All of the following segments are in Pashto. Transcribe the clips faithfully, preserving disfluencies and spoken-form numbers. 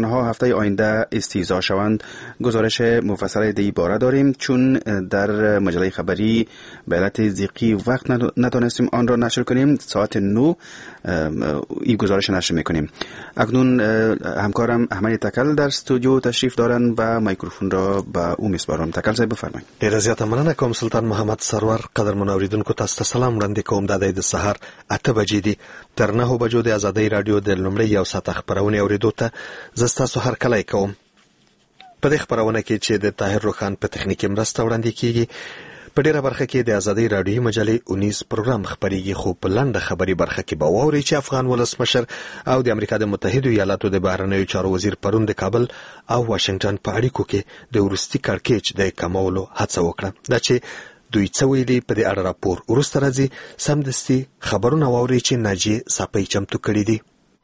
آنها هفته آینده استیضاح شوند. گزارش مفصل در این باره داریم، چون در مجله خبری به علت ضیقی وقت نتونستیم آن را نشر کنیم. ساعت نو این گزارش نشر میکنیم. اکنون همکارم احمد تکل در استودیو تشریف دارند و میکروفون را به او میسپارم. تکل صاحب بفرمایید. ډیره زیاته مننه کوم سلطان محمد سرور. قدرمن اوریدونکو تاسو ته سلام وړاندې کوم. د د سحر اته بجې دي. تر نهو بجو د ازادۍ رادیو د لومړۍ یو ساعت خبرونه اوریدو ته زه ستاسو هرکلی کوم. په دې خبرونه کې چې د طاهر روخان په تخنیکي مرسته وړاندې کیږي، په ډیره برخه کې د ازادۍ رادیو مجلې اونیز پروګرام خبريږي، خو په لنډه خبري برخه کې به واوري چې افغان ولسمشر او د امریکا د متحده ایالاتو د بهرنیو چارو وزیر پرون د کابل او واشنگټن په اړیکو کې د ورستي کړکېچ د کمولو هڅه وکړه. دا چې دوی څه ویلي په دې اړه راپور وروسته راځي. سمدستي خبرونه واوري چې ناجیه صافی چمتو کړي دي.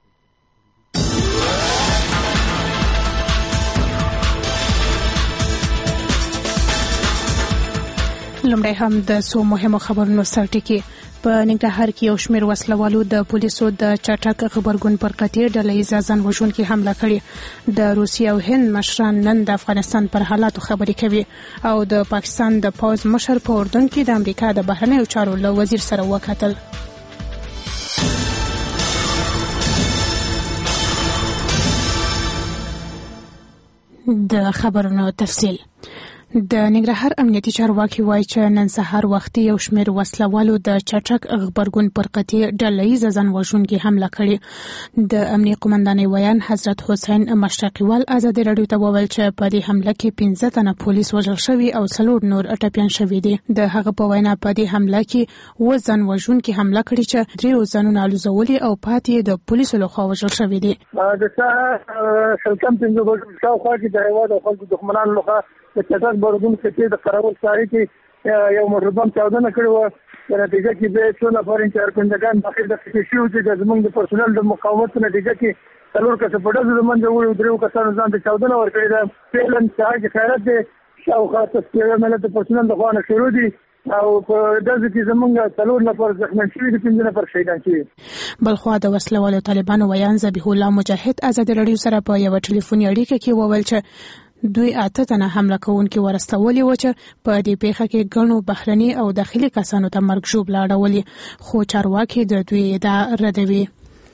لومړی هم د څو مهمو خبرونو سرټکی. په ننګرهار کې یو شمېر وسلوالو د پولیسو د چټک غبرګون پر قطعي ډلهییزه ځان وژونکې حمله کړې. د روسیې او هند مشران نن د افغانستان پر حالاتو خبرې کوي او د پاکستان د پوځ مشر په اردن کې د امریکا د بهرنیو چارو له وزیر سره وکتل. د خبرونو تفصیل. د ننګرهار امنیتي چارواکي وایي چې نن سهار وختي یو شمېر وسلوالو د چټک غبرګون پر قطعي ډلهییزه ځان وژونکې حمله کړې. د امنیه قومندانۍ ویان حضرت حسین مشرقیوال ازادي راډیو ته وویل چې په دې حمله کې پنځه تنه پولیس وژل شوي او څلور نور ټپیان شوي دي. د هغه په وینا په دې حمله کې اووه ځان وژونکي حمله کړې چې درې ځانونه الوزولي او پاتې د پولیسو لخوا وژل شوي دي. د سهار شلکم پنځه بجو شاوخوا کې د هیواد او خلکو دښمنانو لخوا د چټک بارودونو کې د خرابول ساري کې یو مردم چاودنه کړې وه. په نتیجه کې به څو نفر انچارکندگان داخل د شیو چې د زمونږ د پرسونل د مقاومت نتیجه کې څلور کسه په ډزو د منځه وړي، درېو کسانو ځان ته چاودنه ورکړې ده. فعلا سهار کې خیرات دی شاوخوا تسکیره ملت د پرسونل د خوا نه شروع دي او په داسې کې زمونږ څلور نفر زخمن شوي دي، پنځه نفر شهیدان شوي. بلخوا د وسلوالو طالبانو ویان ذبیح الله مجاهد ازادي راډیو سره په یوه ټلیفوني اړیکه کې وویل چې دوی اته تنه حمله کوونکي ورستولي و چې په دې پیښه کې ګڼو بهرني او داخلي کسانو ته مرګ ژوبله اړولي، خو چارواکي د دوی ادعا ردوي.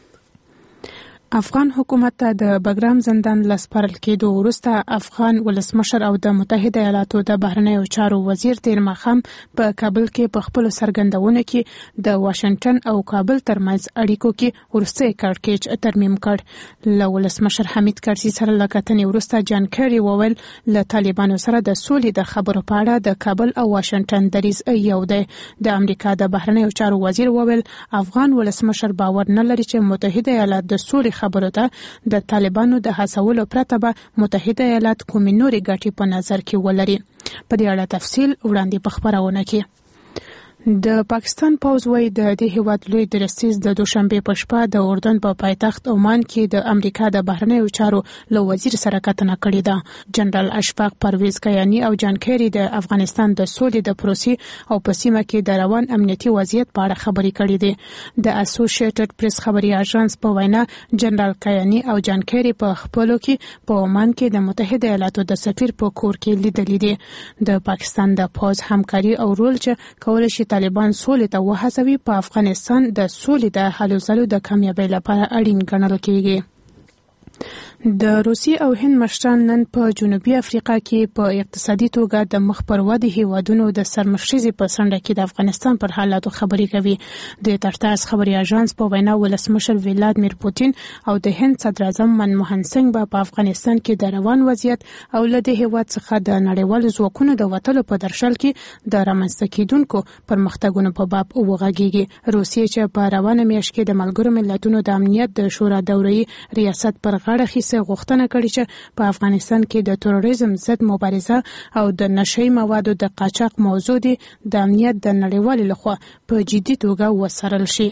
افغان حکومت ته د بګرام زندان لسپارل کېدو وروسته افغان ولسمشر او د متحده ایالاتو د بهرنیو چارو وزیر تیر ماښام په کابل کې په خپلو څرګندونو کې د واشنگټن او کابل ترمنځ اړیکو کې وروستی کړکېچ ترمیم کړ. له ولسمشر حمید کرزي سره له کتنې وروسته جان کیري وویل له طالبانو سره د سولې د خبرو په اړه د کابل او واشنگټن دریځ یو دی. د امریکا د بهرنیو چارو وزیر وویل افغان ولسمشر باور نه لري چې متحده ایالات د سولې خبرو ته د طالبانو د هڅولو پرته به متحده ایالات کومې نورې ګټې په نظر کې ولري. په دې اړه تفصیل وړاندې په خبرونه کې. د پاکستان پوځ وایي د دې هیواد لوی درستیز د دوشنبه په شپه د اردن په پایتخت عمان کې د امریکا د بهرنیو چارو له وزیر سره کتنه کړې ده. جنرال اشفاق پرویز کیانی او جان کیری د افغانستان د سولې د پروسې او په سیمه کې د روان امنیتي وضعیت په اړه خبرې کړې دي. د اسوسییټډ پریس خبري اژانس په وینا جنرال کیانی او جان کیری په خپلو کې په عمان کې د متحده ایالاتو د سفیر په کور کې لیدلې دي. د پاکستان د پوځ همکاري او رول چې کولای شي طالبان سولې ته وهڅوي په افغانستان د سولې د هلو ځلو د کامیابۍ لپاره اړین ګڼل کېږي. د روسیې او هند مشران نن په جنوبي افریقا کې په اقتصادي توګه د مخ پر ودې هیوادونو د سرمشریزې په څنډه کې د افغانستان پر حالاتو خبرې کوي. د ترتاس خبري اژانس په وینا ولسمشر ولادمیر پوتین او د هند صدر اعظم منموهن سنگ به په افغانستان کې د روان وضعیت او له دې هیواد څخه د نړیوالو ځواکونو د وتلو په درشل کې د رامنځته کېدونکو پرمختګونو په باب وغږیږي. روسیې چې په روانه میاشت کې د ملګرو ملتونو د امنیت د شورا دوري ریاست پر غاړه خېسه غوښتنه کړې چې په افغانستان کې د تروریزم ضد مبارزه او د نشئی موادو د قاچاق موضوع دي د امنیت د نړیوالو لخوا په جدي توګه وڅارل شي.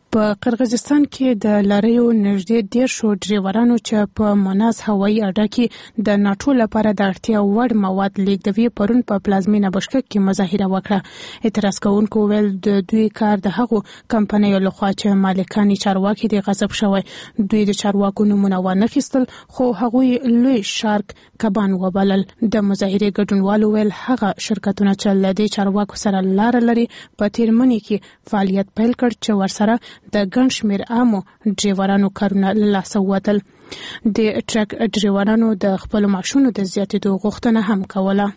په قرغیزستان کې د لاريو نږدې ډیر شو ډریورانو چې په مناس هوایي اډه کې د ناټو لپاره د اړتیا وړ مواد لیږدوي پرون په پلازمینه بشکک کې مظاهره وکړه. اعتراض کوونکو ویل د دوی کار د هغو کمپنیو لخوا چې مالکان چارواکي دي غصب شوی. دوی د چارواکو نومونه وانخیستل خو هغوی لوی شارک کبان وبلل. د مظاهره ګډونوالو ویل هغه شرکتونه چې له دې چارواکو سره لار لري په تیرمنې کې فعالیت پیل کړ چې ورسره د ګڼ شمېر عامو ډریورانو کارونه له لاسه ووتل. د ټرک ډریورانو د خپلو معاشونو د زیاتېدو غوښتنه هم کوله.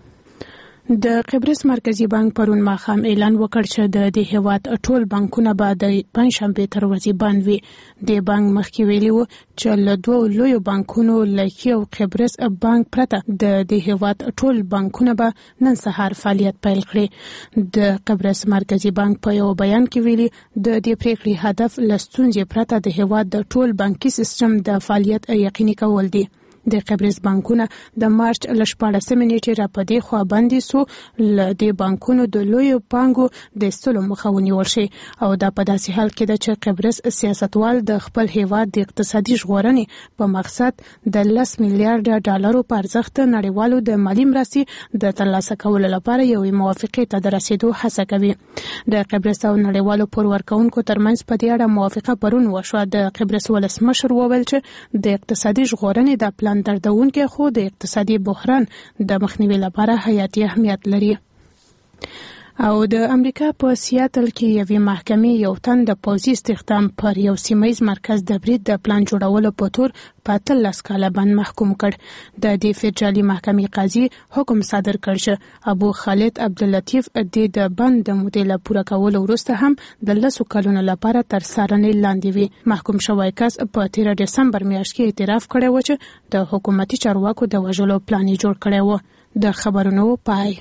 د قبرس مرکزی بانک پرون ماښام اعلان وکړ چې د دې هیواد ټول بانکونه به د پنځشنبې تر ورځې بند وي. د بانک مخکې ویلي و چې له دوو لویو بانکونو لکه او قبرس بانک پرته د دې هیواد ټول بانکونه به نن سهار فعالیت پیل کړي. د قبرس مرکزی بانک په یو بیان کې ویلي د دې پریکړې هدف له ستونزې پرته د هیواد د ټول بانکي سیستم د فعالیت یقیني کول دي. د قبرس بانکونه د مارچ ل شپاړسمې نیټې را پدې خوا باندې سو ل د بانکونو د لویو پانګو د استلو مخه ونیول شي او دا په داسې حال کې ده چې قبرس سیاستوال د خپل هیواد د اقتصادي ژغورنې په مقصد د لس میلیارډ ډالرو په ارزښت نړیوالو د مالي مرستې د ترلاسه کولو لپاره یوې موافقې ته د رسیدو هڅه کوي. د قبرس او نړیوالو پور ورکوونکو ترمنځ په دې اړه موافقه پرون وشوه. د قبرس ولسمشر وویل چې د اقتصادي ژغورنې د پلان دردونکو خو د اقتصادي بحران د مخنیوي لپاره حیاتي اهمیت لري. او د امریکا په سیاتل کې یوې محکمې یو تن د پوځي استخدام پر یو سیمایي مرکز د برید د پلان جوړولو په تور په اتلس کاله باندې محکوم کړ. د دې فدرالي محکمې قاضي حکم صادر کړ چې ابو خالد عبداللطیف د بند د مودې له پوره کولو وروسته هم د لسو کلونو لپاره تر څارنې لاندې وي. محکوم شوی کس په تیر ډسمبر میاشت کې اعتراف کړی و چې د حکومتي چارواکو د وژلو پلان جوړ کړی و. د خبرونو پای.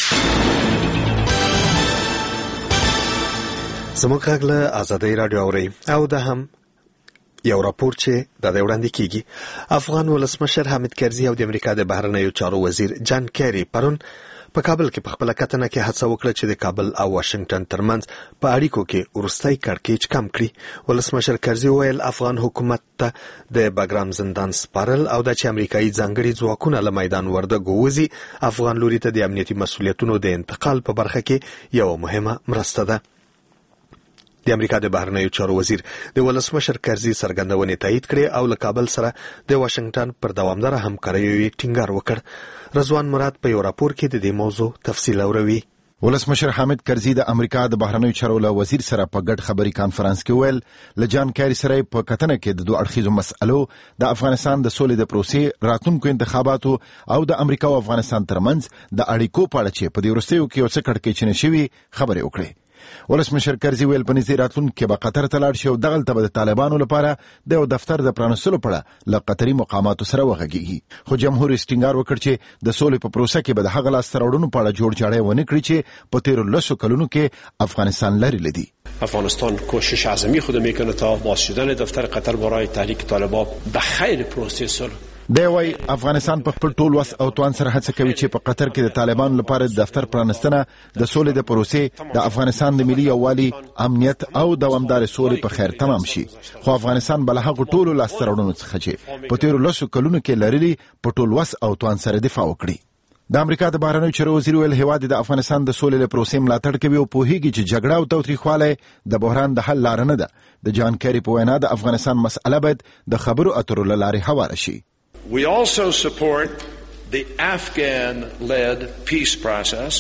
زموږ غږ له آزادۍ راډیو اورئ او دا هم یو راپور چې د دې وړاندې کیږي. افغان ولسمشر حامد کرزي او د امریکا د بهرنیو چارو وزیر جان کیری پرون په کابل کې په خپل کتنه کې هڅه وکړه چې د کابل او واشنگټن ترمنځ په اړیکو کې ورستۍ کړکېچ کم کړي. ولسمشر کرزي ویل افغان حکومت ته د باګرام زندان سپارل او د چې امریکایي ځانګړي ځواکونه له میدان وردګو وځي افغان لوري ته د امنیتي مسؤلیتونو د انتقال په برخه کې یو مهمه مرسته ده. د امریکا د بهرنیو چارو وزیر د ولسمشر کرزي څرګندونې تایید کړې او له کابل سره د واشنگټن پر دوامداره همکارۍ ټینګار وکړ. رضوان مراد په یو راپور کې د دې موضوع تفصیل اوروي. ولسمشر حامد کرزي د امریکا د بهرنیو چارو له وزیر سره په ګډ خبري کانفرنس کې ویل له جان کیری سره په کتنه کې د دوه اړخیزو مسألو د افغانستان د سولې د پروسې راتلونکو انتخاباتو او د امریکا او افغانستان ترمنځ د اړیکو په اړه چې په دې وروستیو کې یو څه کړکېچ نشوي خبرې وکړې. ولسمشر کرزي ویل په نږدې راتلونکي کې به قطر ته لاړ شي او دغلته به د طالبانو لپاره د یو دفتر د پرانیستلو په اړه له قطري مقاماتو سره وغږیږي. خو جمهور رئیس ټینګار وکړ چې د سولې په پروسه کې به د هغه لاسته راوړنو په اړه جوړ جاړی ونه کړي چې په تیرو لسو کلونو کې افغانستان لري لیدي. افغانستان کوشش عظیمی خود میکنه تا باز شدن دفتر قطر برای تحریک طالبان به خیر پروسه صلح. دی وای افغانستان په خپل ټول وس او توان سره هڅه کوي چې په قطر کې د طالبانو لپاره د دفتر پرانستنه د سولې د پروسې د افغانستان د ملي یووالي امنیت او دوامدار سولې په خیر تمام شي. خو افغانستان بل هغه ټولو لاسته راوړنو څخه چې په تیرو لسو کلونو کې لرلي په ټول وس او توان سره دفاع وکړي. د امریکا د بهرنیو چارو وزیر ویل هیواد د افغانستان د سولې له پروسې ملاتړ کوي او پوهیږي چې جګړه او تاوتریخوالی د بحران د حل لار نه ده. د جان کیری په وینا د افغانستان مسأله باید د خبرو اترو له لارې هواره شي. We also support the Afghan-led peace process.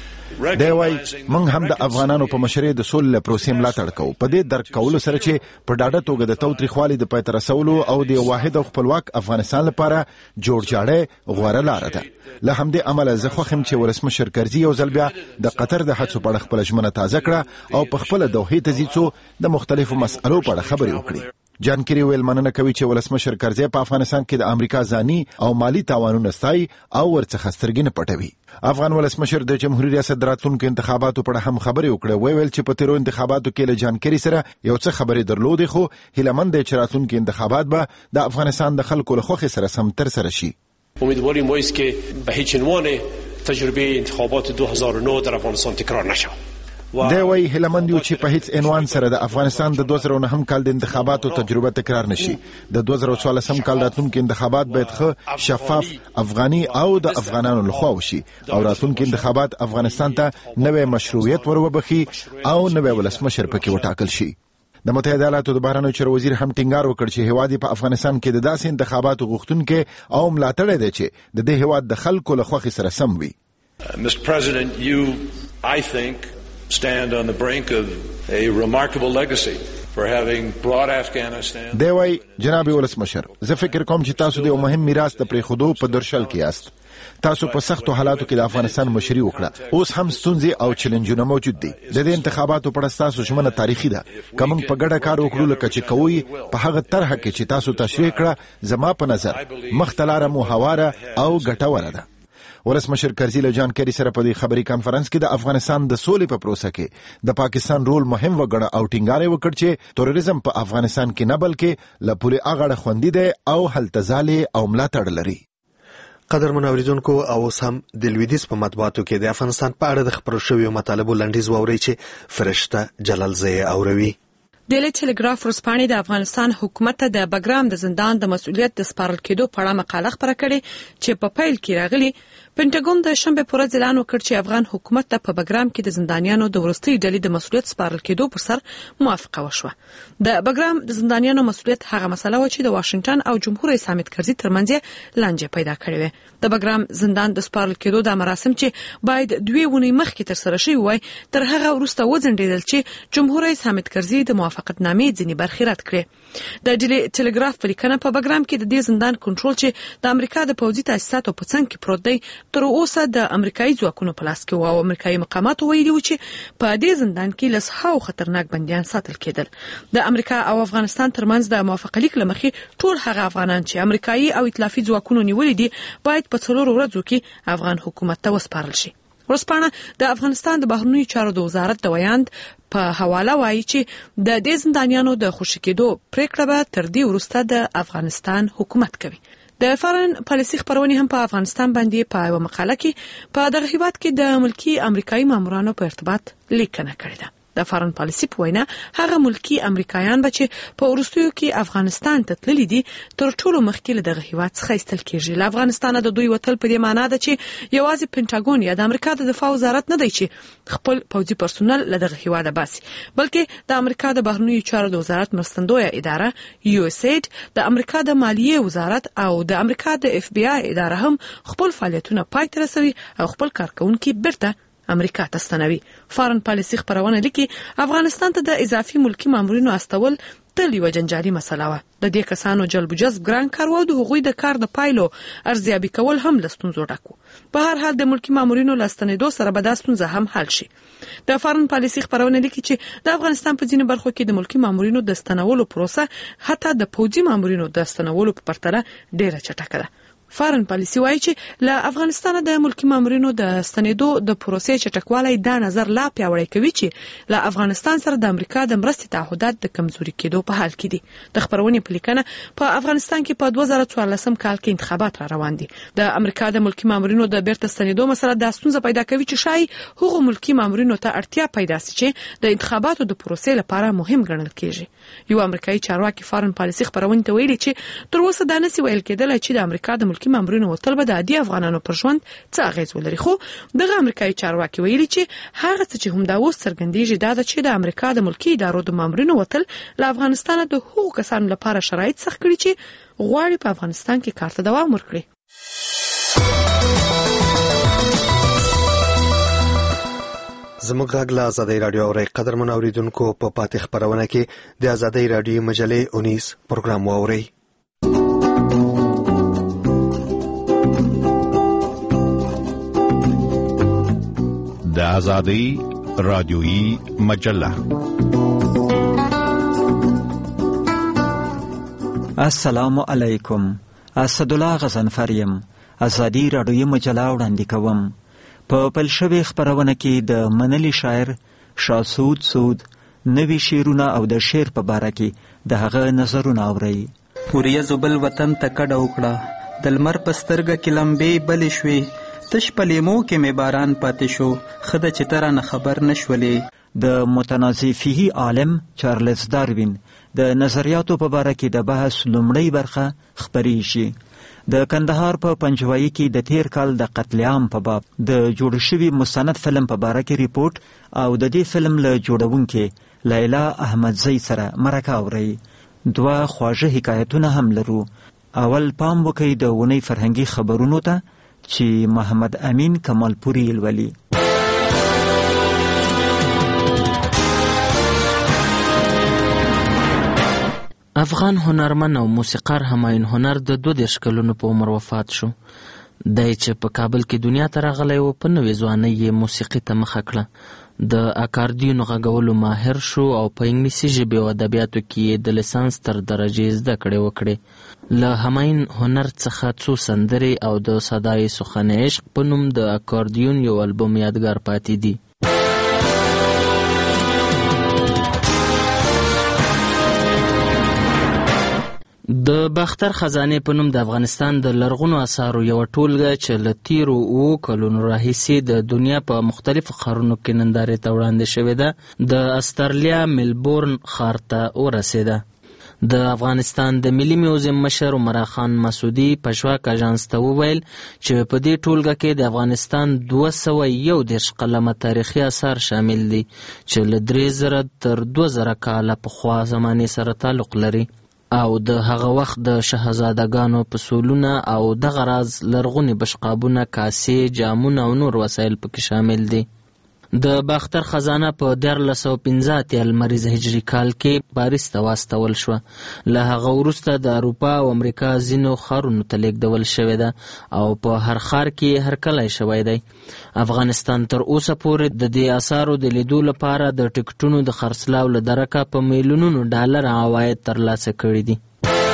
دی وای موږ هم د افغانانو په مشرۍ د سولې له پروسې ملاتړ کوو په دې درک کولو سره چې په ډاډه توګه د تاوتریخوالي د پای ته رسولو او د یو واحد او خپلواک افغانستان لپاره جوړ جاړی غوره لاره ده. له همدې امله زه خوښ یم چې ولسمشر کرزي یو ځل بیا د قطر د هڅو په اړه خپله ژمنه تازه کړه او په خپله دوحې ته ځي څو د مختلفو مسألو په اړه خبرې وکړي. جان کیری ویل مننه کوي چې ولسمشر کرزي په افغانستان کې د امریکا ځاني او مالی تاوانونه ستایي او ورڅخه سترګې نه پټوي. افغان ولسمشر د جمهوریت ریاست د راتلونکو انتخاباتو په اړه هم خبرې وکړې. ویل چې په تیرو انتخاباتو کې له جان کیری سره یو څه خبرې درلودې خو هیلهمند دی چې راتلونکو انتخابات به د افغانستان د خلکو له خوښې سره سم ترسره شي. امیدواریم وایست که به هیچ عنوان تجربه انتخابات دو هزار و نه در افغانستان تکرار نشه. دی وایي هیلهمند یو چې په هیڅ عنوان سره د افغانستان د دوه زره نهم کال د انتخاباتو تجربه تکرار نشي. د دوه زره څوارلسم کال راتلونکي انتخابات باید ښه، شفاف، افغاني او د افغانانو لخوا وشي او راتلونکي انتخابات افغانستان ته نوې مشروعیت ور وبخي او نوې ولسمشر پکې وټاکل شي. د متحده ایالاتو د بهرنیو چارو وزیر هم ټینګار وکړ چې هیواد په افغانستان کې د داسې انتخاباتو غوښتونکي او ملاتړی دی چې د دې هیواد د خلکو له خوښې سره سم وي. Mister President, you, I think, stand on the brink of a remarkable legacy for having brought Afghanistan. دی وایي جناب ولسمشر، زه فکر کوم چې تاسو د یو مهم میراث د پرېښودو په درشل کې یاست. تاسو په سختو حالاتو کې د افغانستان مشري وکړه. اوس هم ستونزې او چیلنجونه موجود دي. د دې انتخاباتو په اړه ستاسو ژمنه تاریخي ده. که موږ په ګډه کار وکړو لکه چې کوئ په هغه طرحه کې چې تاسو تشریح کړه، زما په نظر مخته لاره مو هواره او ګټوره ده. ولسمشر کرزي له جان کیری سره په دې خبري کانفرنس کې د افغانستان د سولې په پروسه کې د پاکستان رول مهم وګڼه او ټینګار وکړ چې تروریزم په افغانستان کې نه بلکې له پورې اغړه خوندي دی او هلته ځالې او ملاتړ لري. قدرمن اوریدونکو، او سم د لویدیز په مطبوعاتو کې د افغانستان په اړه د خبرو شویو مطالبو لنډیز واورئ چې فرشته جلال زئی اوروي. ډیلی ټلګراف ورځپاڼې د افغانستان حکومت ته د بګرام د زندان د مسؤلیت د سپارل کېدو په اړه مقاله خپره کړې چې په پیل کې راغلي. پینټاګون د شنبه په ورځ اعلان وکړ چې افغان حکومت ته په بګرام کې د زندانیانو د وروستۍ ډلې د مسؤلیت سپارل کېدو پر سر موافقه وشوه. د بګرام د زندانیانو مسؤلیت هغه مسله و چې د واشنگټن او جمهور رئیس حامد کرزي ترمنځ لانجه پیدا کړې وه. د بګرام زندان د سپارل کېدو د مراسم چې باید دوه ونې مخکې تر سره شوي وای، تر هغه وروسته وځنډېدل چې جمهور رئیس حامد کرزي د موافقتنامې ځینې برخې رد کړې. د ډیلی ټلګراف په لیکنه په بګرام کې د دې زندان کنټرول چې د امریکا د پوځي تاسیساتو په څنګ کې پروت دی تر اوسه د امریکایي ځواکونو په لاس کې و او امریکایي مقاماتو ویلي و چې په دې زندان کې لسهاو خطرناک بندیان ساتل کېدل. د امریکا او افغانستان ترمنځ د موافقه لیک له مخې ټول هغه افغانان چې امریکایي او ائتلافي ځواکونو نیولي دي باید په څلورو ورځو کې افغان حکومت ته وسپارل شي. ورځپاڼه د افغانستان د بهرنیو چارو د وزارت د ویاند په حواله وایي چې د دې زندانیانو د خوشي کېدو پریکړه به تر دې وروسته د افغانستان حکومت کوي. د فارن پالیسي خبرونه هم په افغانستان باندې په یو مقاله کې په دغه هیواد کې د ملکی امریکایي مامورانو په ارتباط لیکنه کړې ده. د فارن پالیسي په وینا هغه ملکی امریکایان به چې په ورستیو کې افغانستان ته تللي دي تر ټولو مخکې له دغه هیواد څخه ایستل کېږي. له افغانستانه د دوی وتل په دې معنی ده چې یوازې پینټاګون یا د امریکا د دفاع وزارت نه دی چې خپل پوځي پرسونل له دغه هیواده باسي، بلکې د امریکا د بهرنیو چارو د وزارت مرستندویه اداره یو اس اید، د امریکا د مالیې وزارت او د امریکا د اف بی آی اداره هم خپل فعالیتونه پای ته رسوي او خپل کارکونکي بیرته امریکا ته ستنوي. فارن پالیسي خبرونه لیکي افغانستان ته د اضافي ملکی مامورینو استول تل یو جنجالي مسله وه. د دې کسانو جلب و جذب ګران کار و او د هغوی د کار د پایلو ارزیابي کول هم له ستونزو ډک و. په هر حال د ملکی مامورینو له ستنېدو سره به دا ستونزه هم حل شي. د فارن پالیسي خبرونه لیکي چې د افغانستان په ځینو برخو کې د ملکی مامورینو د ستنولو پروسه حتی د پوځي مامورینو د ستنولو په پرتله ډیره چټکه ده. فارن پالیسي وایي چې له افغانستان د ملکی مامورینو د ستنېدو د پروسې چټکوالی دا نظر لا پیاوړی کوي چې له افغانستان سره د امریکا د مرستې تعهدات د کمزوري کېدو په حال کې دي. د خبرونې په لیکنه په افغانستان کې په دوه زره څوارلسم کال کې انتخابات را روان دي. د امریکا د ملکی مامورینو د بیرته ستنېدو مسله دا ستونزه پیدا کوي چې شاید هغو ملکی مامورینو ته اړتیا پیدا شي چې د انتخاباتو د پروسې لپاره مهم ګڼل کېږي. یو امریکایي چارواکي فارن پالیسي خبرونه ته ویلي چې تر اوسه دا نسی ویل کېدل چې د امریکا د ملکی مامورینو وتل به د عادي افغانانو پر ژوند څه اغیز ولري، خو دغه امریکایي چارواکي ویلي چې هغه څه چې هم دا اوس څرګندېږي دا ده چې د امریکا د ملکی ادارو د مامورینو وتل له افغانستانه د هغو کسانو لپاره شرایط سخت کړي چې غواړي په افغانستان کې کار ته دوام ورکړي. زموږ غږ له ازادۍ راډیو اورئ. قدرمن اوریدونکو، په پاتې خبرونه کې د ازادۍ راډیو مجلې اونیس پروګرام واورئ. د ازادۍ رادیویی مجله. السلام علیکم. اسدالله غزنفر یم. ازادۍ رادیویی مجله وړاندې کوم. په بل شوي خبرونه کې د منلي شاعر شاسود سود نوي شعرونه او د شعر په باره کې د هغه نظرونه اورئ. وریځو بل وطن ته کډه وکړه، د لمر په سترګه کې لمبې بلې شوې، تش په لیمو کې مې باران پاتې شو، ښه ده چې ته رانه خبر نه شولې. د متنازع فیه عالم چارلز داروین د نظریاتو په باره کې د بحث لومړی برخه خپرې شي. د کندهار په پنجوایي کې د تیر کال د قتل عام په باب د جوړ شوي مستند فلم په باره کې ریپورت او د دې فلم له جوړونکې لیلا احمدزی سره مرکه اورئ. دوه خواږه حکایتونه هم لرو. اول پام وکړئ د اونۍ فرهنګي خبرونو ته چې محمد امین کمالپوري لولي. افغان هنرمن او موسیقار همایون هنر د دوه دېرش کلونو په عمر وفات شو. دی چې په کابل کې دنیا ته راغلی و په نوې ځوانۍ یې موسیقي ته مخه کړه. د اکاردیون غږولو ماهر شو او په انګلیسي ژبې او ادبیاتو کې د لیسانس تر درجې زده کړې وکړې. له همایون هنر څخه څو سندرې او د صدای سخن عشق په نوم د اکاردیون یو البوم یادګار پاتې دي. د باختر خزانې په نوم د افغانستان د لرغونو اثارو یوه ټولګه چې له تیرو اوو کلونو راهیسې د دنیا په مختلفو ښارونو کې نندارې ته وړاندې شوې ده، د استرالیا ملبورن ښار ته ورسېده. د افغانستان د ملي میوزیم مشر عمر خان مسعودي پشواک اژانس ته وویل چې په دې ټولګه کې د افغانستان دوه سوه یو دېرش قلمه تاریخي اثار شامل دي چې له درې زره تر دوه زره کاله پخوا زمانې سره تعلق لري او د هغه وخت د شهزادګانو پسولونه او دغه راز لرغوني بشقابونه، کاسې، جامونه او نور وسایل پکې شامل دي. د باختر خزانه په دیارلس سوه پنځه اتیا لمریز هجري کال کې پاریس ته واستول شوه. له هغه وروسته د اروپا او امریکا ځینو ښارونو ته لیږدول شوې ده او په هر ښار کې هرکلی شوی دی. افغانستان تر اوسه پورې د دې اثارو د لیدو لپاره د ټکټونو د خرڅلاو له درکه په میلیونونو ډالر عواید ترلاسه کړي دي.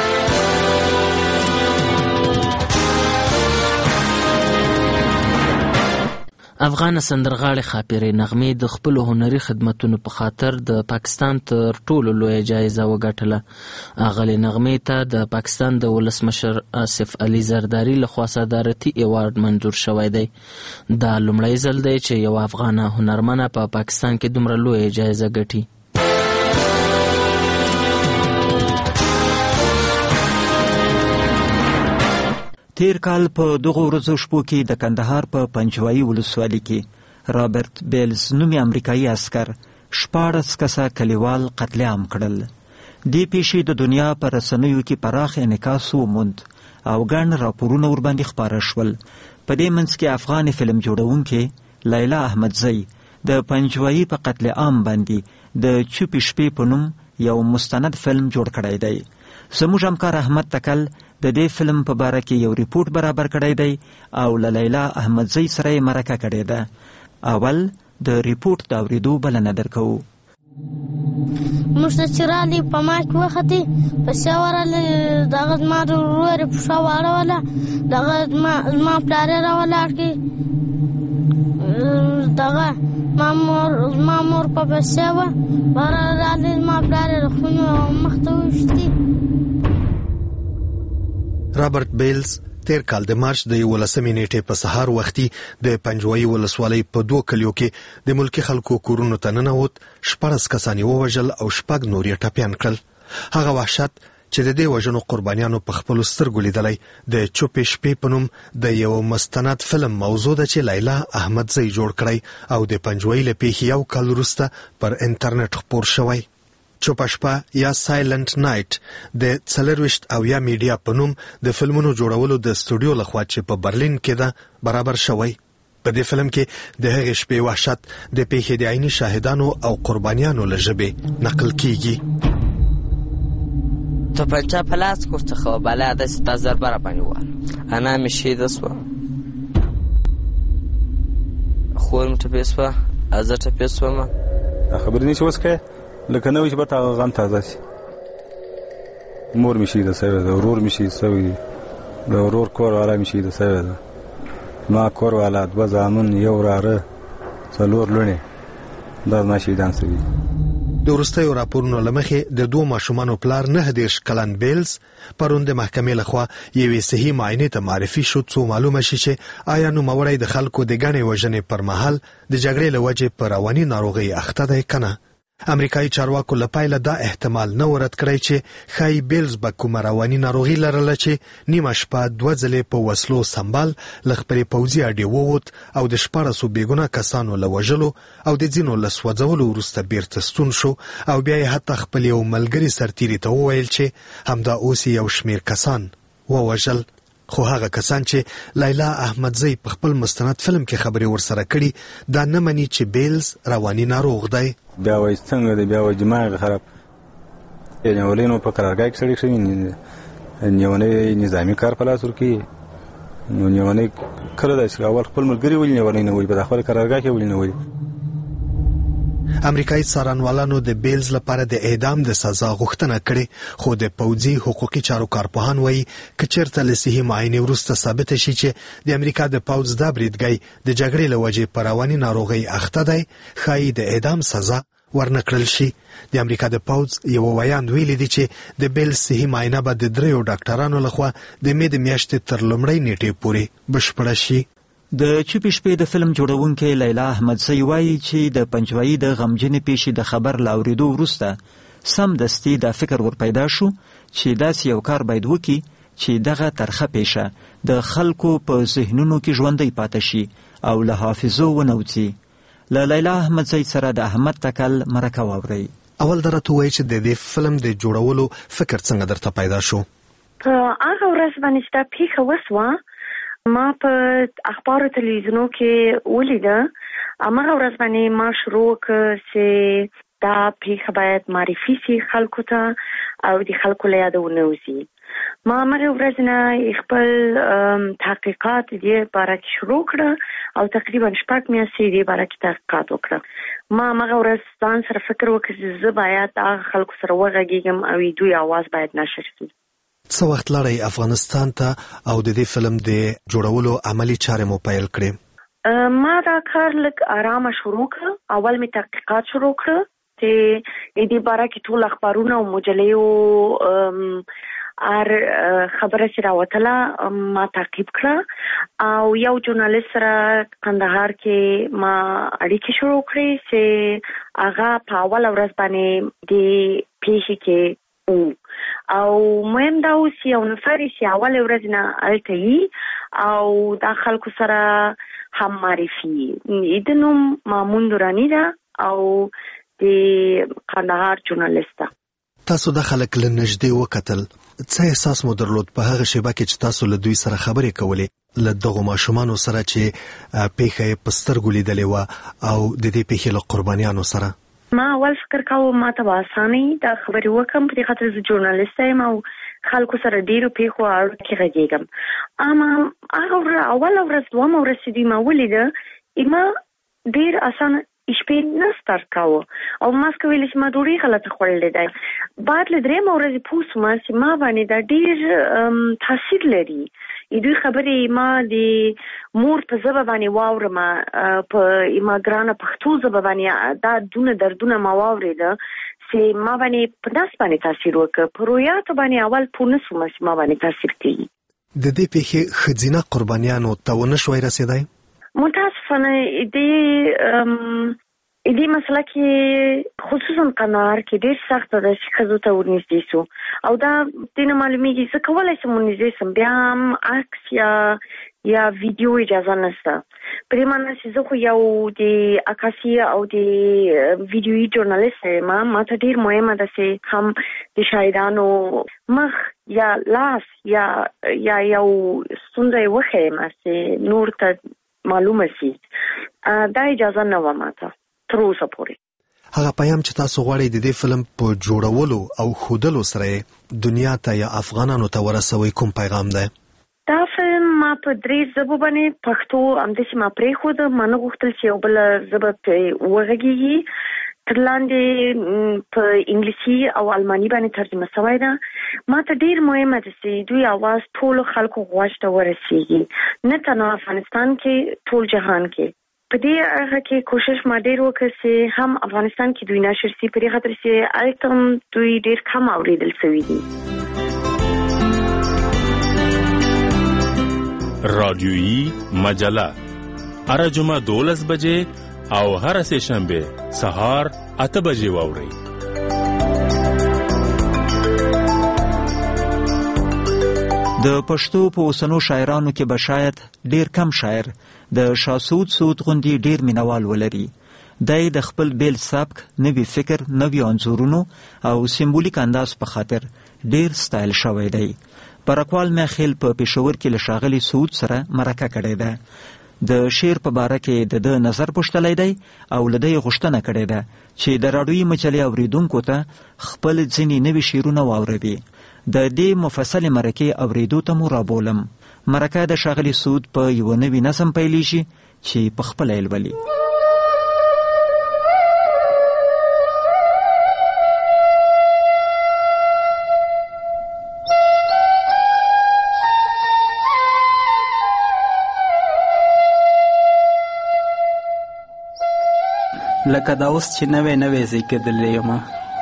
افغان سندرغاړې ښاپیرې نغمې د خپلو هنري خدمتونو په خاطر د پاکستان تر ټولو لویه جایزه وګټله. اغلې نغمې ته د پاکستان د ولسمشر آصف علي زرداري لخوا صدارتي ایوارډ منظور شوی دی. دا لومړی ځل دی چې یوه افغانه هنرمنه په پا پاکستان کې دومره لویه جایزه ګټي. تیر کال په دغو ورځو شپو کې د کندهار په پنجوایي ولسوالۍ کې رابرټ بیلز نومي امریکایي عسکر شپاړس کسه کلیوال قتل عام کړل. دې پیښې د دنیا په رسنیو کې پراخ انعکاس وموند او ګڼ راپورونه ورباندې خپاره شول. په دې منځ کې افغان فلم جوړونکې لیلا احمدزی د پنجوایي په قتل عام باندې د چوپې شپې په نوم یو مستند فلم جوړ کړی دی. زموږ همکار احمد تکل د دې فلم په باره کې یو ریپورت برابر کړی دی او له لیلا احمدزی سره یې مرکه کړې ده. اول د ریپورت د اورېدو بلنه درکوو. موږ ته چې رالي په ما کې وختې پسې ورغلې، دغه زما ورور یې پښه واړوله، دغه زما پلار یې راولاړ کړې، دغه زما مور زما مور په پسې وه، بهر رالې زما پلار یې د خونې مخ ته وویشتې. رابرټ بیلز تیر کال د مارچ د یولسمې نیټې په سهار وختي د پنجوایي ولسوالۍ په دوه کلیو کې د ملکي خلکو کورونو ته ننوت، شپاړس کسان یې ووژل او شپږ نور یې ټپیان کړل. هغه وحشت چې د دې وژنو قربانیانو په خپلو سترګو لیدلی د چوپې شپې په نوم د یو مستند فلم موضوع ده چې لیلا احمدزی جوړ کړی او د پنجوایي له پیښې یو کال وروسته پر انټرنیټ خپور شوی. چوپه شپه یا سایلنٹ نایټ د څلرویشت اویا میډیا په نوم د فلمونو جوړولو د سټوډیو لخوا چې په برلین کې ده برابر شوی. په دې فلم کې د هغې شپې وحشت د پیښې د عیني شاهدانو او قربانیانو له ژبې نقل کیږي. توپنچه په لاس کې ورڅخه وه، بلا داسې تا ضربه راباندې ووهله، انا مې شهیده شوه، خور مې ټپې شوه، زه ټپې شومه. خبرې نه شي اوس که لکه نه وي چې به تا غم تازه شي. مور مې شهیده شوې ده، ورور مې شهید شوی دی، د ورور کور والا مې شهیده شوې ده، ما کور والا دوه زامن، یو وراره، څلور لوڼې، دا زما شهیدان شوي. د وروستیو راپورونو له مخې د دوو ماشومانو پلار نه دېرش کلن بیلز پرون د محکمې لخوا یوې صحي معاینې ته معرفي شو څو معلومه شي چې آیا نوموړی د خلکو د ګڼې وژنې پر مهال د جګړې له وجې په رواني ناروغۍ اخته دی که نه. امریکایي چارواکو له پیله دا احتمال نه ورد کړی چې ښایي بیلز به کومه رواني ناروغي لرله چې نیمه شپه دوه ځلې په وسلو سمبال له خپلې پوځي اډې ووت او د شپاړسو بېګناه کسانو له وژلو او د ځینو له سوځولو وروسته بیرته ستون شو او بیا یې حتی خپل یو ملګري سرتیري ته وویل چې همدا اوس یو شمېر کسان ووژل. خو هغه کسان چې لیلا احمدزی په خپل مستند فلم کې خبرې ورسره کړي دا نه مني چې بیلز رواني ناروغ دی. بیا وایي څنګه دی، بیا وایي دماغ خراب. نیولی نو په قرارګاه کې سړی شوي، نیونی نظامي کار په لاس ورکوي. نو نیونی کله داسې اول خپل ملګري ولې نیونی نه وایي، په خپل قرارګاه کې ولې نه وایي. امریکایي څارنوالانو د بیلز لپاره د اعدام د سزا غوښتنه کړې، خو د پوځي حقوقي چارو کارپوهان وایي که چېرته له صحي معاینې وروسته ثابته شي چې د امریکا د پوځ دا بریدګی د جګړې له وجې په رواني ناروغۍ اخته دی، ښایي د اعدام سزا ورنه کړل شي. د امریکا د پوځ یو ویاند ویلي دی چې د بیلز صحي معاینه به د دریو ډاکټرانو لخوا د مې د میاشتې تر لومړۍ نیټې پورې بشپړه شي. د چوپې شپې د فلم جوړونکې لیلا احمدزی وایي چې د پنجوایي د غمجنې پیښې د خبر له اورېدو وروسته سمدستي دا فکر ور پیدا شو چې داسې یو کار باید وکړي چې دغه ترخه پیښه د خلکو په ذهنونو کې ژوندۍ پاتې شي او له حافظو ونوځي. له لیلا احمدزی سره د احمد تکل مرکه واورئ. اول درته وایي چې د دې فلم د جوړولو فکر څنګه درته پیدا شو؟ په هغه ورځ باندې چې دا پیښه وسوه ما په اخبارو تلویزیونو کې ولیده، هماغه ورځ باندې ما شروع کړ چې دا پیښه باید معرفي شي خلکو ته او د خلکو له یاده ونه وځي. ما هماغه ورځ نه خپل تحقیقات دې باره کې شروع کړه او تقریبا شپږ میاشتې دې باره کې تحقیقات وکړه. ما هماغه ورځ ځان سره فکر وکړ چې زه باید هغه خلکو سره وغږېږم او دوی اواز باید نشر شي. څه وخت لاړی افغانستان ته او د دې فلم د جوړولو عملی چارې مو پیل کړې؟ ما دا کار لږ آرامه شروع کړ. اول مې تحقیقات شروع کړ چې دې باره کې ټول اخبارونه او مجلې او ار خبره چې راوتله ما تعقیب کړه او یو ژورنالیست سره کندهار کې ما اړیکې شروع کړې چې هغه په اول ورځ باندې د پیښې کې او مهم دا اوس یو نفر چې اول ورځ نه هلته وي او دا خلکو سره هم معرفي. د نوم مامون دراني ده او د کندهار ژورنالیست ده. تاسو د خلک له نږدې وکتل، څه احساس مو درلود په هغه شیبه کې چې تاسو له دوی سره خبرې کولې، له دغو ماشومانو سره چې پیښه یې په سترګو لیدلې وه او د دې پیښې له قربانیانو سره؟ ما اول فکر کاوه ما ته به اسانه دا خبرې وکړم، په دې خاطر زه ژورنالیست یم او خلکو سره ډېرو پیښو اړه کې غږېږم. اما هغه اوله ورځ دومره ورځ چې دوی ما ولیده ما ډېر اسانه شپې نه ستارت کاوه او ما څه ویل چې ما ډوډۍ غلطه خوړلې ده. بعد له درېیمه ورځې پوه شوم چې ما باندې دا ډېر تاثیر لري. دوی خبرې ما د مور په ژبه باندې واورم، په ما ګرانه پښتو ژبه باندې دا دونه دردونه ما واورېده چې ما باندې په داس باندې تاثیر وکړ. په رویاتو باندې اول پوه نه شوم چې ما باندې تاثیر کوي. د دې پیښې ښځینه قربانیانو ته ونه شوی رسېدی؟ متاسفانه دې دې مسله کې خصوصا کندهار کې ډېر سخته ده چې ښځو ته ورنږدې شو او دا دې نه معلومیږي زه کولی شم ورنږدې شم، بیا هم عکس یا یا ویډیو اجازه نشته. په دې معنی چې زه خو یو د عکاسي او د ویډیویي ژورنالیست یم، ما ته ډېر مهمه ده چې هم د شاهدانو مخ یا لاس یا یا یو ستونزه یې وښیم چې نور ته معلومه شي. دا اجازه نه وه ما ته تر اوسه پورې. هغه پیام چې تاسو غواړئ د دې فلم په جوړولو او ښودلو سره دنیا ته یا افغانانو ته ورسوئ کوم پیغام دی؟ دا فلم ما په درې ژبو باندې پښتو همداسې ما پرېښوده، ما نه غوښتل چې یو بله ژبه پرې وغږېږي. تر لاندې په انګلیسي او الماني باندې ترجمه شوی ده. ما ته ډېر مهمه ده چې دوی اواز ټولو خلکو غوږ ته ورسېږي، نه تنها افغانستان کې ټول جهان کې. په دې هغه کې کوشش ما ډېر وکړ چې هم افغانستان کې دوی نشر سي، په دې خاطر چې التم دوی ډېر کم اوریدل شوي دي. رادیویی مجله هر جمعه دولس بجې او هر سه شنبه سهار اته بجې واورئ. د پښتو په اوسنو شاعرانو کې به شاید ډیر کم شاعر د شاسود سود غوندي ډیر مینوال ولري. دای د خپل بیل سبک، نوی فکر، نوی انځورونو او سمبولیک انداز په خاطر ډیر ستایل شوی دی. پرکوال میخیل په پېښور کې له ښاغلي سعود سره مرکه کړې ده. د شعر په باره کې د نظر پوښتلی دی او له دې غوښتنه کړې ده چې د راډیویي مجلې اوریدونکو ته خپل ځینې نوي شعرونه واوروي. د دې مفصل مرکې اوریدو ته مو رابولم. مرکه د ښاغلي سعود په یو نوي نظم پیلیږي چې په خپله یې لولي. لکه دا اوس چې نوې نوې زیږېدلی یم،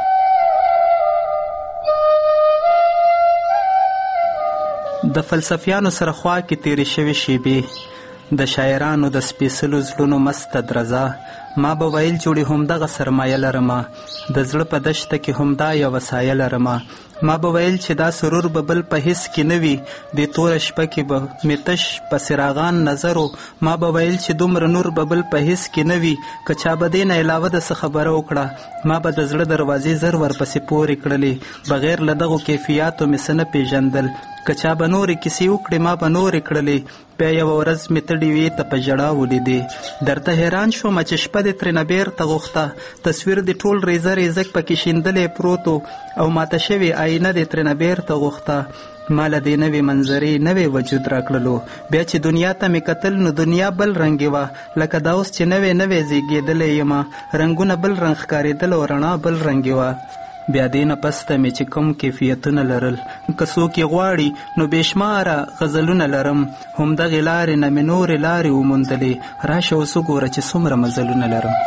د فلسفیانو سره خوا کې تیرې شوې شیبې، د شاعرانو د سپېڅلو زړونو مسته درزا. ما به ویل جوړې همدغه سرمایه لرمه، د زړه په دشته کې همدا یو وسایه لرمه. ما به ویل چې دا سرور به بل په هیڅ کې نه وي، د توره شپه کې به مې تش په څراغان نظر و. ما به ویل چې دومره نور به بل په هیڅ کې نه وي، که چا به دې نه علاوه د څه خبره وکړه. ما به د زړه دروازې زر ورپسې پورې کړلې، بغیر له دغو کیفیاتو مې څه نه پېژندل. که چا به نورې کیسې وکړې ما به نورې کړلې. بیا یوه ورځ مې ته ډیوې ته په ژړا ولیدې، درته حیران شومه چې شپه دې ترېنه بیرته غوښته. تصویر دې ټول ریزه ریزک پکې شیندلی پروت او ماته شوې آینه دې ترېنه بیرته غوښته. ما له دې نوې منظرې نوې وجود راکړلو. بیا چې دنیا ته مې کتل نو دنیا بل رنګې وه، لکه دا اوس چې نوې نوې زیږېدلی یمه، رنګونه بل رنګ ښکارېدل او رڼا بل رنګې وه. بیا دې نه پسته مې چې کوم کیفیتونه لرل، که څوک یې غواړي نو بېشماره غزلونه لرم. همدغې لارې نه مې نورې لارې وموندلې، راشه اوس وګوره چې څومره مزلونه لرم.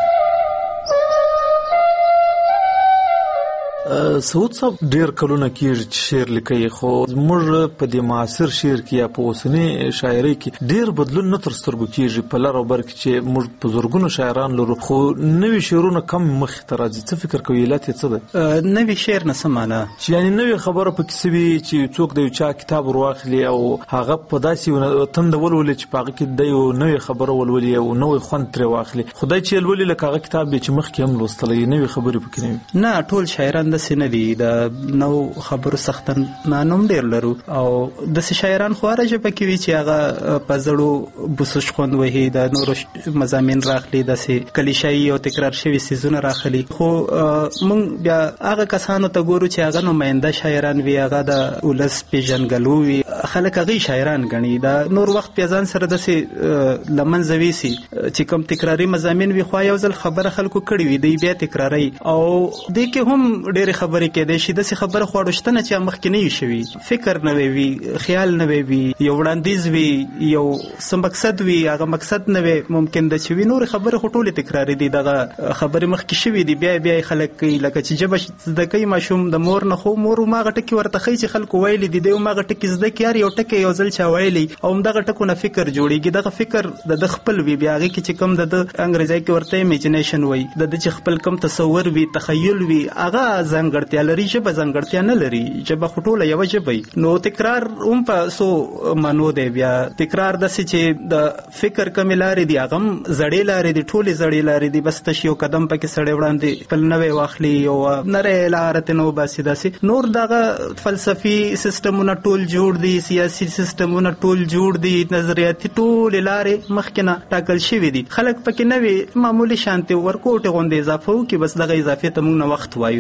سعود صاحب ډیر کلونه کېږي چې شعر لیکي، خو موږ په دې معاصر شعر کې یا په اوسنۍ شاعرۍ کې ډیر بدلون نه تر سترګو کېږي. په لر او بر کې چې موږ په زرګونو شاعران لرو، خو نوي شعرونه کم مخې ته راځي. څه فکر کوي علت یې څه ده؟ نوي شعر نه څه معنا؟ چې یعنې نوې خبره پکې څه وي چې څوک د یو چا کتاب ورواخلي او هغه په داسې تنده ولولي چې په هغه کې د یو نوې خبره ولولي او نوی خوند ترې واخلي. خدای چې لولي لکه هغه کتاب دی چې مخکې هم لوستلی، نوې خبرې پکې نه وي. نه، ټول شاعران داسې نه دي. د نو خبرو سختنان هم ډېر لرو او داسې شاعران خو هره ژبه کې وي چې هغه په زړو بوسش خوند وهي، د نورو مضامین راخلي، داسې کلیشایي او تکرار شوي څیزونه راخلي. خو موږ بیا هغه کسانو ته ګورو چې هغه نماینده شاعران وي، هغه د ولس پېژنګلو وي، خلک هغې شاعران ګڼي. د نور وخت بیا ځان سره داسې له منځه ویسي چې کوم تکراري مضامین وي، خو یو ځل خبره خلکو کړې وي دی بیا تکراروي، او دې کې هم ډېرې خبرې کېدای شي داسې خبره خو اړوشتنه چې مخکې نه وي شوي، فکر نه وي، خیال نه وي، یو وړاندیز وي، یو څه مقصد وي، هغه مقصد نه وي ممکن ده چې وي. نورې خبرې خو ټولې تکراري دي، دغه خبرې مخکې شوي دي، بیا بیا خلک کوي. لکه چې ژبه زده کوي ماشوم د مور نه، خو مور هماغه ټکي ورته ښیي چې خلکو ویلي دي، دی هماغه ټکي زده کړي، هر یو ټکی یو ځل چا ویلی او همدغه ټکو نه فکر جوړېږي. دغه فکر د ده خپل وي، بیا هغې کې چې کوم د ده انګریزۍ کې ورته امیجنیشن وایي، د ده چې خپل کوم تصور وي، تخیل وي، هغه ځانګړتیا لري. ژبه ځانګړتیا نه لري، ژبه خو ټوله یوه ژبه وي. نو تکرار هم په څو معنو دی. بیا تکرار داسې چې د فکر کمې لارې دي، هغه هم زړې لارې دي، ټولې زړې لارې دي، بس تش یو قدم پکې سړی وړاندې خپل نوی واخلي او نرۍ لاره ترې نه وباسي. داسې نور دغه فلسفي سیسټمونه ټول جوړ دي، سیاسي سیسټمونه ټول جوړ دي، نظریاتي ټولې لارې مخکې نه ټاکل شوي دي. خلک پکې نوې معمولي شانتې ورکوټې غوندې اضافه وکړي، بس دغه اضافې ته موږ نه وخت وایو.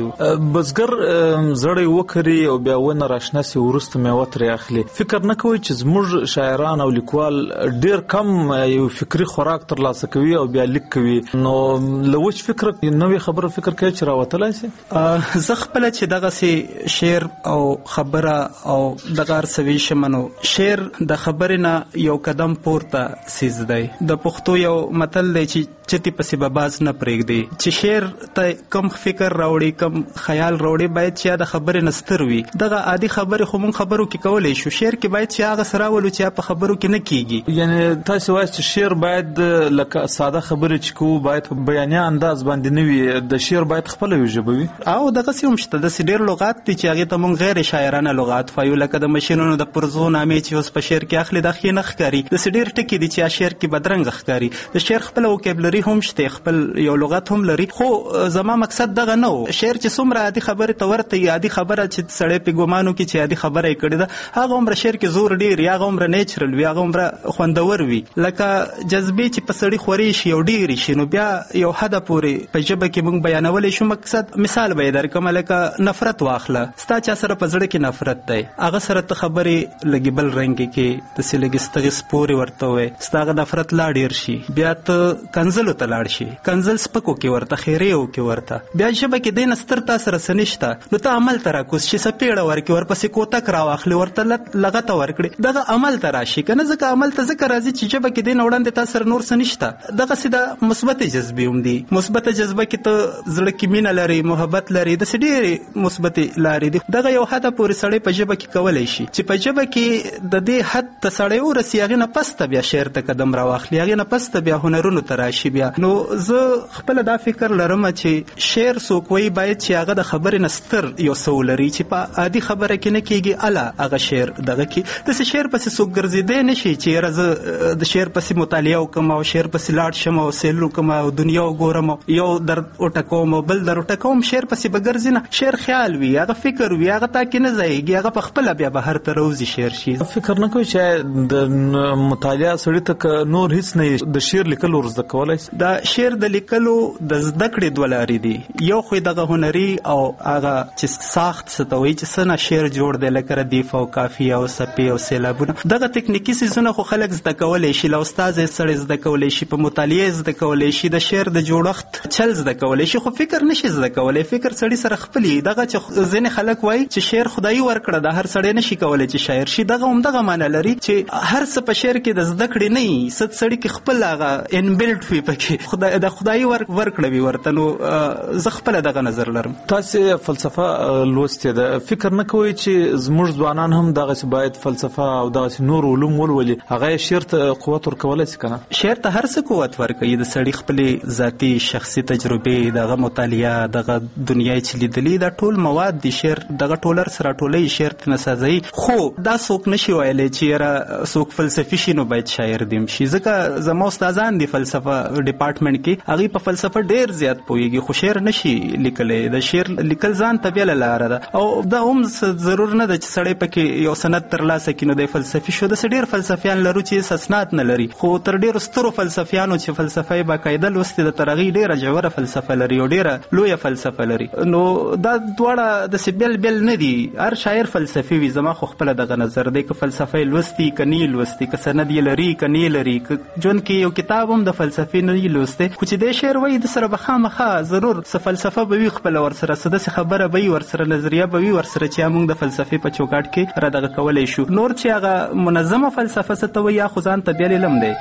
بزګر زړی وکري او بیا ونه راشنه سي ورسته میوه ترې اخلي. فکر نه کوي چې زموږ شاعران او لیکوال ډیر کم یو فکری خوراک ترلاسه کوي او بیا لیک کوي، نو لوچ فکر نوې خبره فکر کوي چې راوتلای شي؟ زه خپل چې دغه سي شعر او خبره او دغه سوي شمنو شعر د خبرې نه یو قدم پورته سیز دی. د پښتو یو متل دی چې چتی پسې به باز نه پرېږدي، چې شعر ته کم فکر راوړي کم خیال راوړي باید چې د خبرې نستر وي. دغه عادي خبرې خو مونږ خبرو کې کولای شو، شعر کې باید چې هغه سره ولو چې په خبرو کې نه کیږي. یعنی تاسو وایي چې شعر باید لکه ساده خبرې چې کوو باید بیانیه انداز باندې نه وي، د شعر باید خپله وي ژبه وي. او دغه څه هم شته، داسې ډېر لغات دي چې هغې ته مونږ غیر شاعرانه لغات وایو، لکه د مشینونو د پرزو نامې چې اوس په شعر کې اخلي دا ښې نه ښکاري. داسې ډېر ټکي دي چې شعر کې بدرنګه ښکاري. د شعر خپله وکیبلري هم شته، خپل یو لغت هم لري، خو زما مقصد دغه نه و. شعر چې څومره عادي خبرې ته ورته وي، عادي خبره چې سړی په ګمانو کې چې عادي خبره یې کړې ده، هغه عمره شعر کې زور ډېر وي، هغه عمره نیچرل وي، هغه عمره خوندور وي. لکه جذبې چې په سړي خورې شي او ډېرې شي، نو بیا یو حده پورې په ژبه کې موږ بیانولی شو. مقصد مثال به یې درکړم، لکه نفرت واخله، ستا چا سره په زړه کې نفرت دی، هغه سره ته خبرې لږې بل رنګې کې داسې لږې ستغې سپورې ورته ووایې، ستا هغه نفرت لا ډېر شي. بیا ته کنځلو ته لاړ شي، کنځل سپکو کې ورته، خیریو کې ورته، بیا ژبه کې دی نه ستر تا سره څه نشته، نو ته عمل ته راکوز شي، څپېړه ورکړي، ورپسې کوتک راواخلي، ورته لغته ورکړي، دغه عمل ته راشي که نه. ځکه عمل ته ځکه راځي چې ژبه کې دی نه وړاندې تا سره نور څه نشته. دغسې د مثبتې جذبې هم دي. مثبته جذبه کې ته زړه کې مینه لري، محبت لري، داسې ډېرې مثبتې لارې دي. دغه یو حده پورې سړی په ژبه کې کولی شي چې په ژبه کې د دې حد ته سړی ورسي، هغې نه پس ته بیا شعر ته قدم راواخلي، هغې نه پس ته بیا هنرونو ته راشي. بیا نو زه خپله دا فکر لرم چې شعر څوک وایي باید چې هغه د خبرې نه ستر یو څه ولري چې په عادي خبره کې نه کېږي، اله هغه شعر دغه کې داسې شعر پسې څوک ګرځېدی نه شي چې یاره زه د شعر پسې مطالعه وکړم او شعر پسې لاړ شم او سیل وکړم او دنیا وګورم، یو در وټکوم او بل در وټکوم. شعر پسې به ګرځي نه، شعر خیال وي، هغه فکر وي، هغه تا کې نه ځایږي، هغه په خپله بیا بهر ته راوځي شعر شي. فکر نه کوي چې د مطالعه سړي ته نور هیڅ نه د شعر لیکل ور زده کولی شي؟ د شعر د لیکلو د زده کړې دوه لارې دي، یو خو دغه هنري او هغه چې ساخت څه ته وایي چې څه نه شعر جوړ دی، لکه ردیف او قافیه او څپې او سیلابونه، دغه تکنیکي څیزونه خو خلک زده کولی شي، له استاد یې سړی زده کولی شي، په مطالعه زده کولی شي، د شعر د جوړښت چل زده کولی شي، خو فکر نشي زده کولی. فکر سړي سره خپلي دغه چې ځینې خلک وایي چې شعر خدایي ورکړه، د هر سړی نشي کولی چې شاعر شي، دغه همدغه معنی لري چې هر څه په شعر کې د زده کړې نه وي، ست سړي کې خپل هغه انبلډ وي پکې، خدای د خدایي ورکړه وي ورته. نو زه خپله دغه نظر لرم. تاسې فلسفه لوستې ده، فکر نه کوئ چې زموږ ځوانان هم دغسې باید فلسفه او دغسې نور علوم ولولي، هغه یې شعر ته قوت ورکولی شي که نه؟ شعر ته هر څه قوت ورکوي، د سړي خپلې ذاتي شخصي تجربې، دغه مطالعه، دغه دنیا چې لیدلي، دا ټول مواد دي شعر دغه ټولر سره ټولوي، شعر ته نسازوي. خو دا څوک نشي ویلی چې یاره څوک فلسفي شي نو باید شاعر دیم شي، ځکه زما استادان دي فلسفه ډپارټمنټ کې، هغوی په فلسفه ډېر زیات پوهېږي، خو شعر نشي لیکلی. د شعر لیکل ځان ته بېله لاره ده، او دا هم ضرور نه ده چې سړی پکې یو سند ترلاسه کړي نو دی فلسفي شو. داسې ډېر فلسفیان لرو چې اسناد نه لري، خو تر ډېرو سترو فلسفیانو چې فلسفه یې باقاعده لوستې ده، تر هغې ډېره ژوره فلسفه لري او ډېره لویه فلسفه لري. نو دا دواړه داسې بېل بېل نه دي، هر شاعر فلسفي وي. زما خو خپله دغه نظر دی، که فلسفه یې لوستي که نه یې لوستي، که سند یې لري که نه یې لري، که ژوند کې یو کتاب هم د فلسفې نه یې لوستی، خو چې دی شعر وایي د سره به خامخا ضرور څه فلسفه به وي خپله ورسره، څه داسې خبره به وي ورسره، نظریه به وي ورسره چې موږ د فلسفې په چوکاټ کې را دغه کولی شو. نور چې هغه منظمه فلسفه څه ته وایي، خو ځان ته بیا علم دی.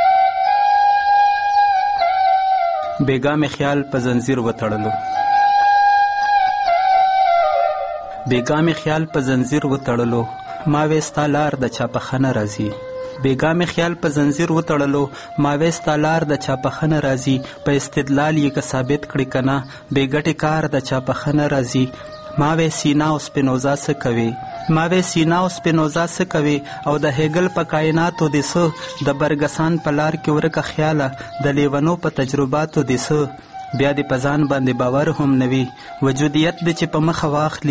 بیګام خیال په زنځیر وتړلو، بیګام خیال په زنځیر وتړلو، ما وې ستا لار د چا په ښه نه راځي. بیګام خیال په زنځیر وتړلو، ما وې ستا لار د چا په ښه نه راځي. په استدلال یې که ثابت کړي که نه، بې ګټې کار د چا په ښه نه راځي. ما وې سینا او سپینوزا څه کوي، ما وې سینا او سپینوزا څه کوي، او د هیګل په کائناتو دې څه، د برګسان په لار کې ورکه خیاله، د لیونو په تجرباتو دې څه، بیا دې په ځان باندې باور هم نه وي، وجودیت دې چې په مخه واخلي،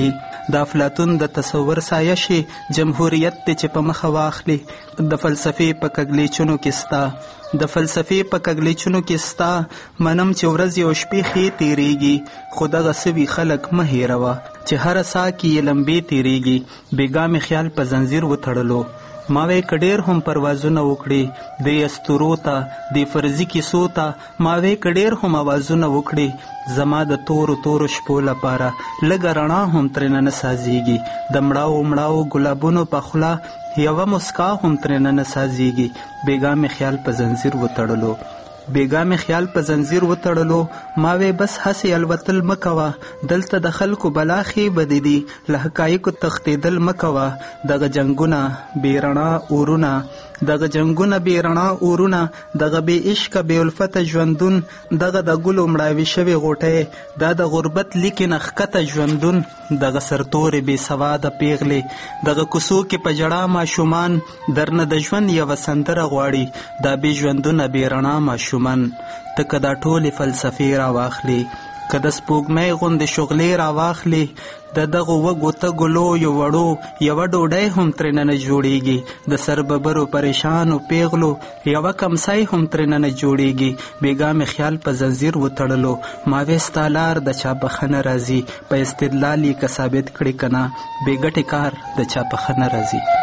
د افلاطون د تصور سایه شي جمهوریت دی چې په مخه واخلي د فلسفې په کږلېچونو کې ستا د فلسفې په کږلېچونو کې ستا منم چې ورځې او شپې ښې تېرېږي خو دغه سوي خلک مه هېروه چې هره ساه کې یې لمبې تېرېږي بېګا مې خیال په زنځیر وتړلو ما وی کډیر هم پروازونه وکړي د استورو ته د فرضي کیسو ته ما وی کډیر هم आवाजونه وکړي زما د تورو تورو شپو لپاره لږه رڼا هم ترنه نه سازيږي د مړاو مړاو ګلابونو په خوله یوه مسکا هم ترنه نه سازيږي بیګا مې خیال په زنځیر وتړلو بیګا مې خیال په زنځیر وتړلو ما وی بس هسې الوتل مه کوه دلته د خلکو بلاخې بدې دي له حقایقو تښتېدل مه کوه دغه جنګونه بې رڼا اورونه دغه جنګونه بې رڼا اورونه دغه بې عشقه بې الفته ژوندون دغه د ګلو مړاوي شوې غوټۍ دا د غربت لیکې نه ښکته ژوندون دغه سرتورې بې سواده پیغلې دغه کوڅو کې په ژړا ماشومان درنه د ژوند یوه سندره غواړي دا بې ژوندونه بې رڼا ماشومان ته که دا ټولې فلسفې راواخلې که د سپوږمۍ غوندې شغلې راواخلې د دغو وږو تږو لویو وړو یوه ډوډۍ هم ترېنه نه جوړیږي د سرببرو پریشانو پیغلو یوه کمسۍ هم ترېنه نه جوړیږي بیګا مې خیال په زنځیر وتړلو ما وی ستا لار د چا بخښنه راځي په استدلال یې که ثابت کړې که نه بې ګټې کار د چا بخښنه راځي.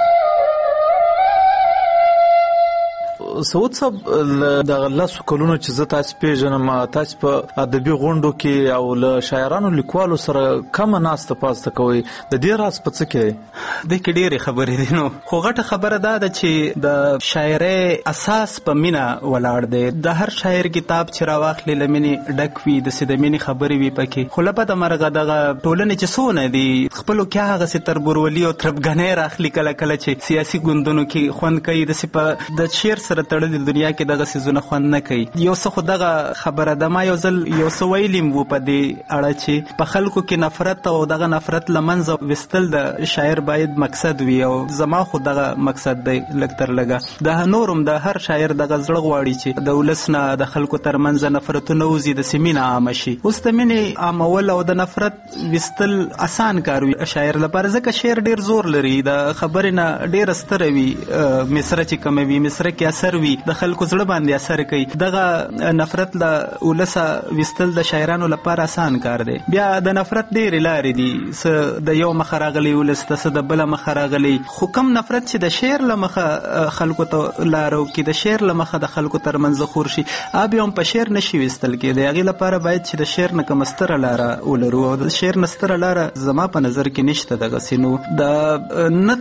سعود صاحب د لسو کلونو چې زه تاسو پیژنم تاسو په ادبي غونډو کې او له شاعرانو لیکوالو سره کومه ناسته پاسته کوئ د دې راز په څه کې د کې ډېرې خبرې دي نو خو غټه خبره دا ده چې د شاعرۍ اساس په مینه ولاړ دی د هر شاعر کتاب چې راواخلي له مینې ډک وي داسې د مینې خبرې وي پکې خو له بده مرغه دغه ټولنې چې څونه دي خپلو کې هغسې تربورولي او تربګنۍ راخلي کله کله چې سیاسي ګوندونو کې خوند کوي داسې په د شعر سره تړلې دنیا کې دغه څیزونه خوند نه کوي یو څه خو دغه خبره ده ما یو ځل یو څه ویلیم و په دې اړه چې په خلکو کې نفرت او دغه نفرت له منځه وستل د شاعر باید مقصد وي او زما خو دغه مقصد دی لږ تر لږه د نورم د هر شاعر دغه زړه غواړي چې د ولس نه د خلکو ترمنځ نفرتونه وځي داسې مینه عامه شي اوس د مینې عامول او د نفرت وستل اسان کار وي شاعر لپاره ځکه شعر ډېر زور لري د خبرې نه ډېره ستره وي مصره چې کومه وي مصره کې اثر وي د خلکو زړه باندې اثر کوي دغه نفرت له ولسه وستل د شاعرانو لپاره آسان کار دی بیا د نفرت ډېرې لارې دي څه د یو مخه راغلی ولس ته څه د بله مخه راغلی خو کم نفرت چې د شعر له مخه خلکو ته لاره وکړي د شعر له مخه د خلکو ترمنځ خور شي اب یې هم په شعر نشي ویستل کېدی هغې لپاره باید چې د شعر نه کومه ستره لاره ولرو او د شعر نه ستره لاره زما په نظر کې نشته دغسې نو د نه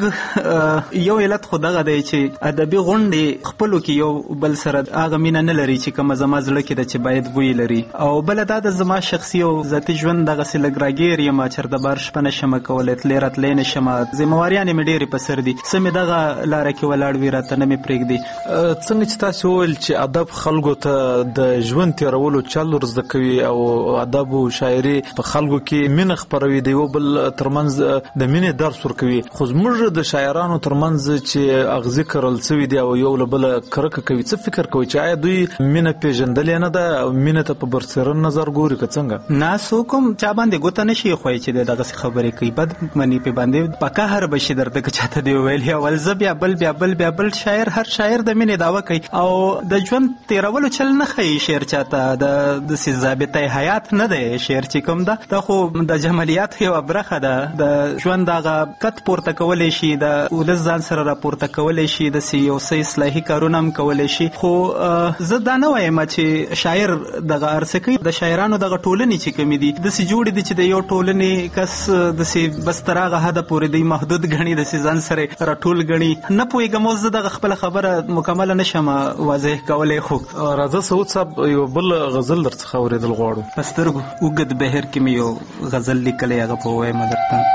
تګ یو علت خو دغه دی چې ادبي غونډې خپلو کې یو بل سره هغه مینه نه لري چې کومه زما زړه کې ده چې باید وی لري او بله دا د زما شخصي او ذاتي ژوند دغسې لږ راګیر یم چېرته بار شپه نه شمه کولی تللی راتلی نه شمه ذمهواریانې مې ډېرې په سر دي څه مې دغه لاره کې ولاړ وي راته نه مې پرېږدي څنګه چې تاسو وویل چې ادب خلکو ته د ژوند تېرولو چل ور زده کوي او ادب او شاعري په خلکو کې مینه خپروي د یو بل ترمنځ د مینې درس ورکوي خو زموږ د شاعرانو ترمنځ چې اغزي کرل سوي دي او یو له بله کرکه کوي څه فکر کوي چې آیا دوی مینه پیژندلې نه ده مینه ته په برسېرن نظر ګوري که څنګه نه څوک هم چا باندې ګوته نشي ایښوی چې دی دغسې خبرې کوي بد مني پې باندې په قهر به شي درته که چاته دې وویل اول زه بیا بل بیا بل بیا بل شاعر هر شاعر د مینې دعوه کوي او د ژوند تېرولو چل نه ښیي شعر چاته د داسې ضابطه حیات نه دی شعر چې کوم ده دا خو د جمالیاتو یوه برخه ده د ژوند هغه قد پورته کولی شي د ولس ځان سره راپورته کولی شي داسې یو څه اصلاحي کارونه هم کولی شي خو زه دا نه وایم چې شاعر دغه ارڅه کوي د شاعرانو دغه ټولنې چې کومې دي داسې جوړې دي چې د یو ټولنې کس داسې بس تر هغه حده پورې دی محدود ګڼي داسې ځان سره راټول ګڼي نه پوهېږم اوس زه دغه خپله خبره مکمله نه شم واضح کولی خو راځه سعود صاحب یو بل غزل درڅخه اورېدل غواړو په سترګو اوږد بهر کې مې یو غزل لیکلی هغه په ووایم درته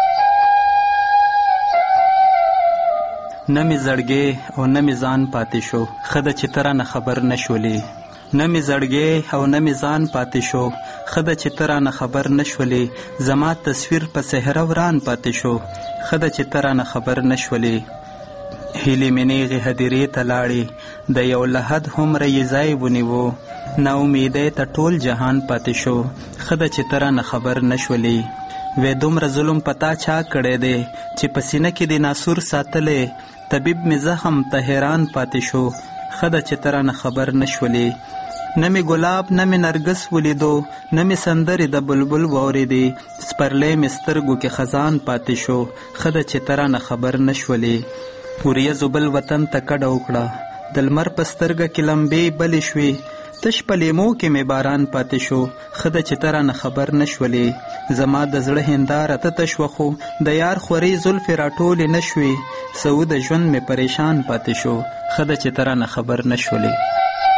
نه مې زړګې او نه مې ځان پاتې شو ښه ده چې ته رانه خبر نه شولې نه مې زړګې او نه مې ځان پاتې شو ښه ده چې ته رانه خبر نه شولې زما تصویر په صحرا وران پاتې شو ښه ده چې ته رانه خبر نه شولې هیلې مې نیغې هدیرې ته لاړې د یو لحد هومره یې ځای ونیو نا امیدۍ ته ټول جهان پاتې شو ښه ده چې ته رانه خبر نه شولې وې دومره ظلم پتا چا کړی دی چې په سینه کې د ناسور ساتلې طبیب مې زخم ته حیران پاتې شو ښه ده چې ته رانه خبر نه شولې نه مې ګلاب نه مې نرګس ولیدو نه مې سندرې د بلبل واورېدې سپرلی مې سترګو کې خزان پاتې شو ښه ده چې ته رانه خبر نه شولې وریځو بل وطن ته کډه وکړه د لمر په سترګه کې لمبې بلې شوې تش په لیمو کې مې باران پاتې شو ښه ده چې ته رانه خبر نه شولې زما د زړه هنداره ته تش وخو د یار خورې زلفې راټولې نه شوې سو د ژوند مې پریشان پاتې شو ښه ده چې ته رانه خبر نه شولې.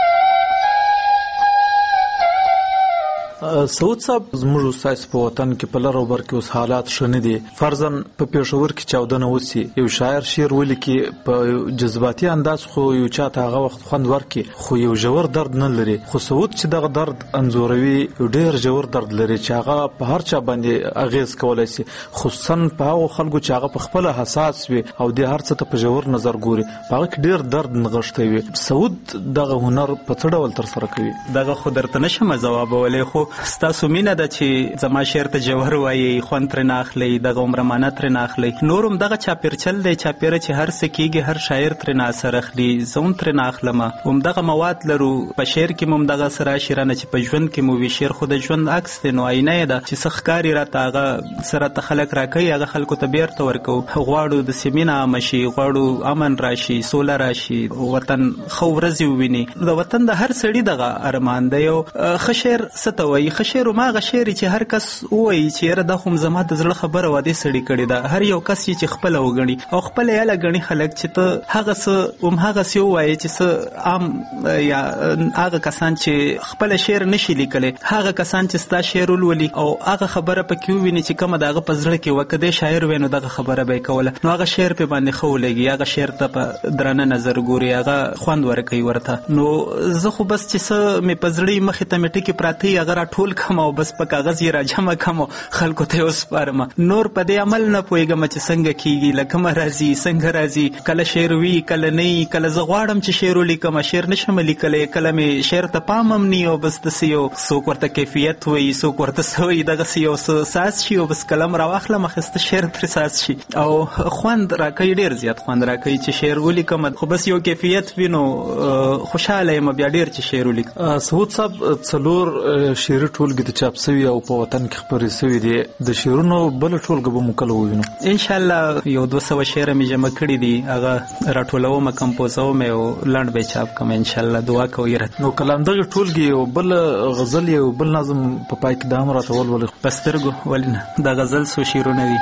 سعود صاحب زموږ استاد په وطن کې په لر او بر کې اوس حالات ښه نه دي فرضاً په پېښور کې چاودنه وسي یو شاعر شعر ولیکي په جذباتي انداز خو یو چاته هغه وخت خوند ورکړي خو یو ژور درد نه لري خو سعود چې دغه درد انځوروي یو ډېر ژور درد لري چې هغه په هر چا باندې اغیز کولی شي خصوصا په هغو خلکو چې هغه په خپله حساس وي او د هر څه ته په ژور نظر ګوري په هغه کې ډېر درد نغښتی وي. سعود دغه هنر په څه ډول ترسره کوي؟ دغه خو درته نشم ځوابولی خو ستاسو مینه ده چې زما شعر ته جوهر وایي خوند ترې نه اخلئ دغه عمره معنی ترې نه اخلئ نور هم دغه چاپېرچل دی چاپېره چې هر څه کېږي هر شاعر ترې نه اثر اخلي زه هم ترې نه اخلم همدغه مواد لرو په شعر کې مو همدغه څه راشي رانه چې په ژوند کې مو وي شعر خو د ژوند عکس دی نو آینه یې ده چې څه ښکاري راته هغه څه راته خلک راکوي هغه خلکو ته بیرته ورکوو غواړو د سیمې نه عامه شي غواړو امن راشي سوله راشي وطن ښه ورځې وویني د وطن د هر سړي دغه ارمان دی یو ښه شعر څه ته وایي ښه شعر هماغه شعر چې هر کس ووایي چې یاره دا خو زما د زړه خبره وه دې سړي کړې ده هر یو کس یې چې خپله وګڼي او خپله یاله ګڼي خلک چې ته هغه څه همهغسې ووایې چې څه عام یا هغه کسان چې خپله شعر نشي لیکلی هغه کسان چې ستا شعر ولولي او هغه خبره پکې وویني چې کومه د هغه په زړه کې وه که دی شاعر وی نو دغه خبره به یې کوله نو هغه شعر پې باندې ښه ولګي هغه شعر ته په درانه نظر ګوري هغه خوند ورکوي ورته نو زه خو بس چې څه مې په زړه مخې ته مې ټکې پراته وي هغه راټول کړم او بس په کاغذ یې راجمع کړم او خلکو ته یې وسپارم نور په دې عمل نه پوهېږم چې څنګه کېږي له کومه راځي څنګه راځي کله شعر وي کله نه وي کله زه غواړم چې شعر ولیکم شعر نشم لیکلی کله مې شعر ته پام هم نه او بس داسې یو څوک ورته کیفیت وایي څوک ورته څه وایي دغسې یو څه ساز شي او بس قلم راواخلم اخیسته شعر ترې ساز شي او خوند راکوي ډېر زیات خوند راکوي چې شعر ولیکم خو بس یو کیفیت وي نو خوشحاله یم بیا ډېر چې شعر ولیکم. سعود صاحب څلور شعري ټولګې ته چاپ سوي او په وطن کې خپرې سوي دي د شعرونو بله ټولګه به مو کله ووینو؟ انشاءالله یو دوه سوه شعره مې جمع کړي دي هغه راټولوم کمپوزوم او لنډ به یې چاپ کړم انشاءالله دعا کوئ راته. نو کله همدغې ټولګې یو بل غزل یو بل نظم په پای کې دا هم راته ولولئ. په سترګو ولې نه د غزل څو شعرونه دي.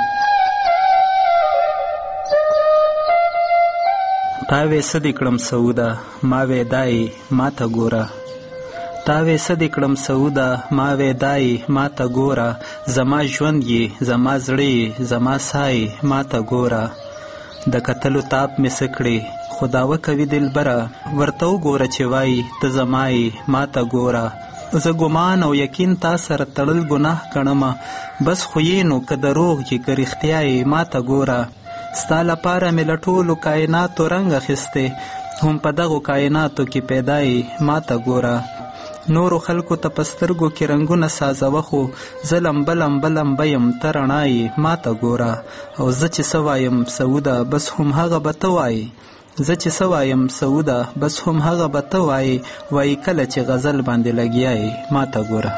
تا وې څه دې کړم سعوده ما وې دای ما ته ګوره تا وې څه دې کړم سعوده ما وې دای ما ته ګوره زما ژوند یې زما زړه یې زما ساه یې ما ته ګوره د کتلو تاپ مې څه کړې خو دعوه کوي دلبره ورته وګوره چې وایي ته زما یې ما ته ګوره زه ګمان او یقین تا سره تړل ګناه ګڼمه بس خو یې نو که دروغ یې که رښتیا یې ما ته ګوره ستا لپاره مې له ټولو کایناتو رنګ اخیستی هم په دغو کایناتو کې پیدا یې ما ته ګوره نورو خلکو ته په سترګو کې رنګونه سازوه خو زه لمبه لمبه لمبه یم ته رڼا یې ما ته ګوره او زه چې څه وایم سعوده بس هم هغه به ته وایي زه چې څه وایم سعوده بس هم هغه به ته وایي وایي کله چې غزل باندې لګیا یې ما ته ګوره.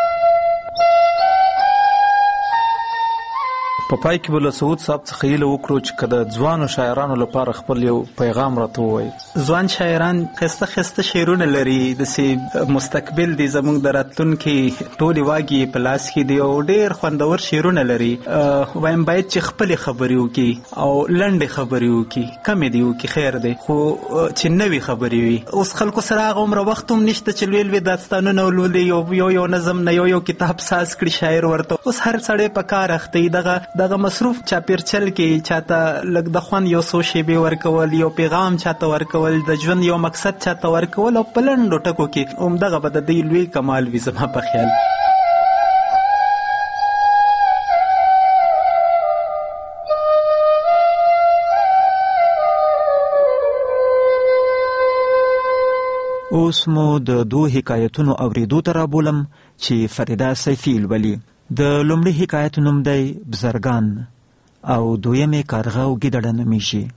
په پای کې به له سعود صاحب څخه هیله وکړو چې که د ځوانو شاعرانو لپاره خپل یو پیغام راته ووایي. ځوان شاعران ښایسته ښایسته شعرونه لري داسې مستقبل دي زموږ د راتلونکي ټولې واګې په لاس کې دي او ډېر خوندور شعرونه لري وایم باید چې خپلې خبرې وکړي او لنډې خبرې وکړي کمې دي وکړي خیر دی خو چې نوې خبرې وي. اوس خلکو سره هغه عمره وخت هم نشته چې لوی لوی داستانونه ولولي یو یو یو نظم نه یو یو کتاب ساز کړي شاعر ورته اوس هر سړی په کار اخته وي دغه دغه مصروف چاپیرچل کې چاته لږ د خوند یو څو شیبې ورکول یو پیغام چاته ورکول د ژوند یو مقصد چاته ورکول او په لنډو ټکو کې همدغه به د دې لوی کمال وي زما په خیال. اوس مو د دوه حکایتونو اوریدو ته رابولم چې فریده سیفي لولي. د لومړي حکایت نوم دی بزرگان او دویمې کارغه او ګیدړه نومیږي.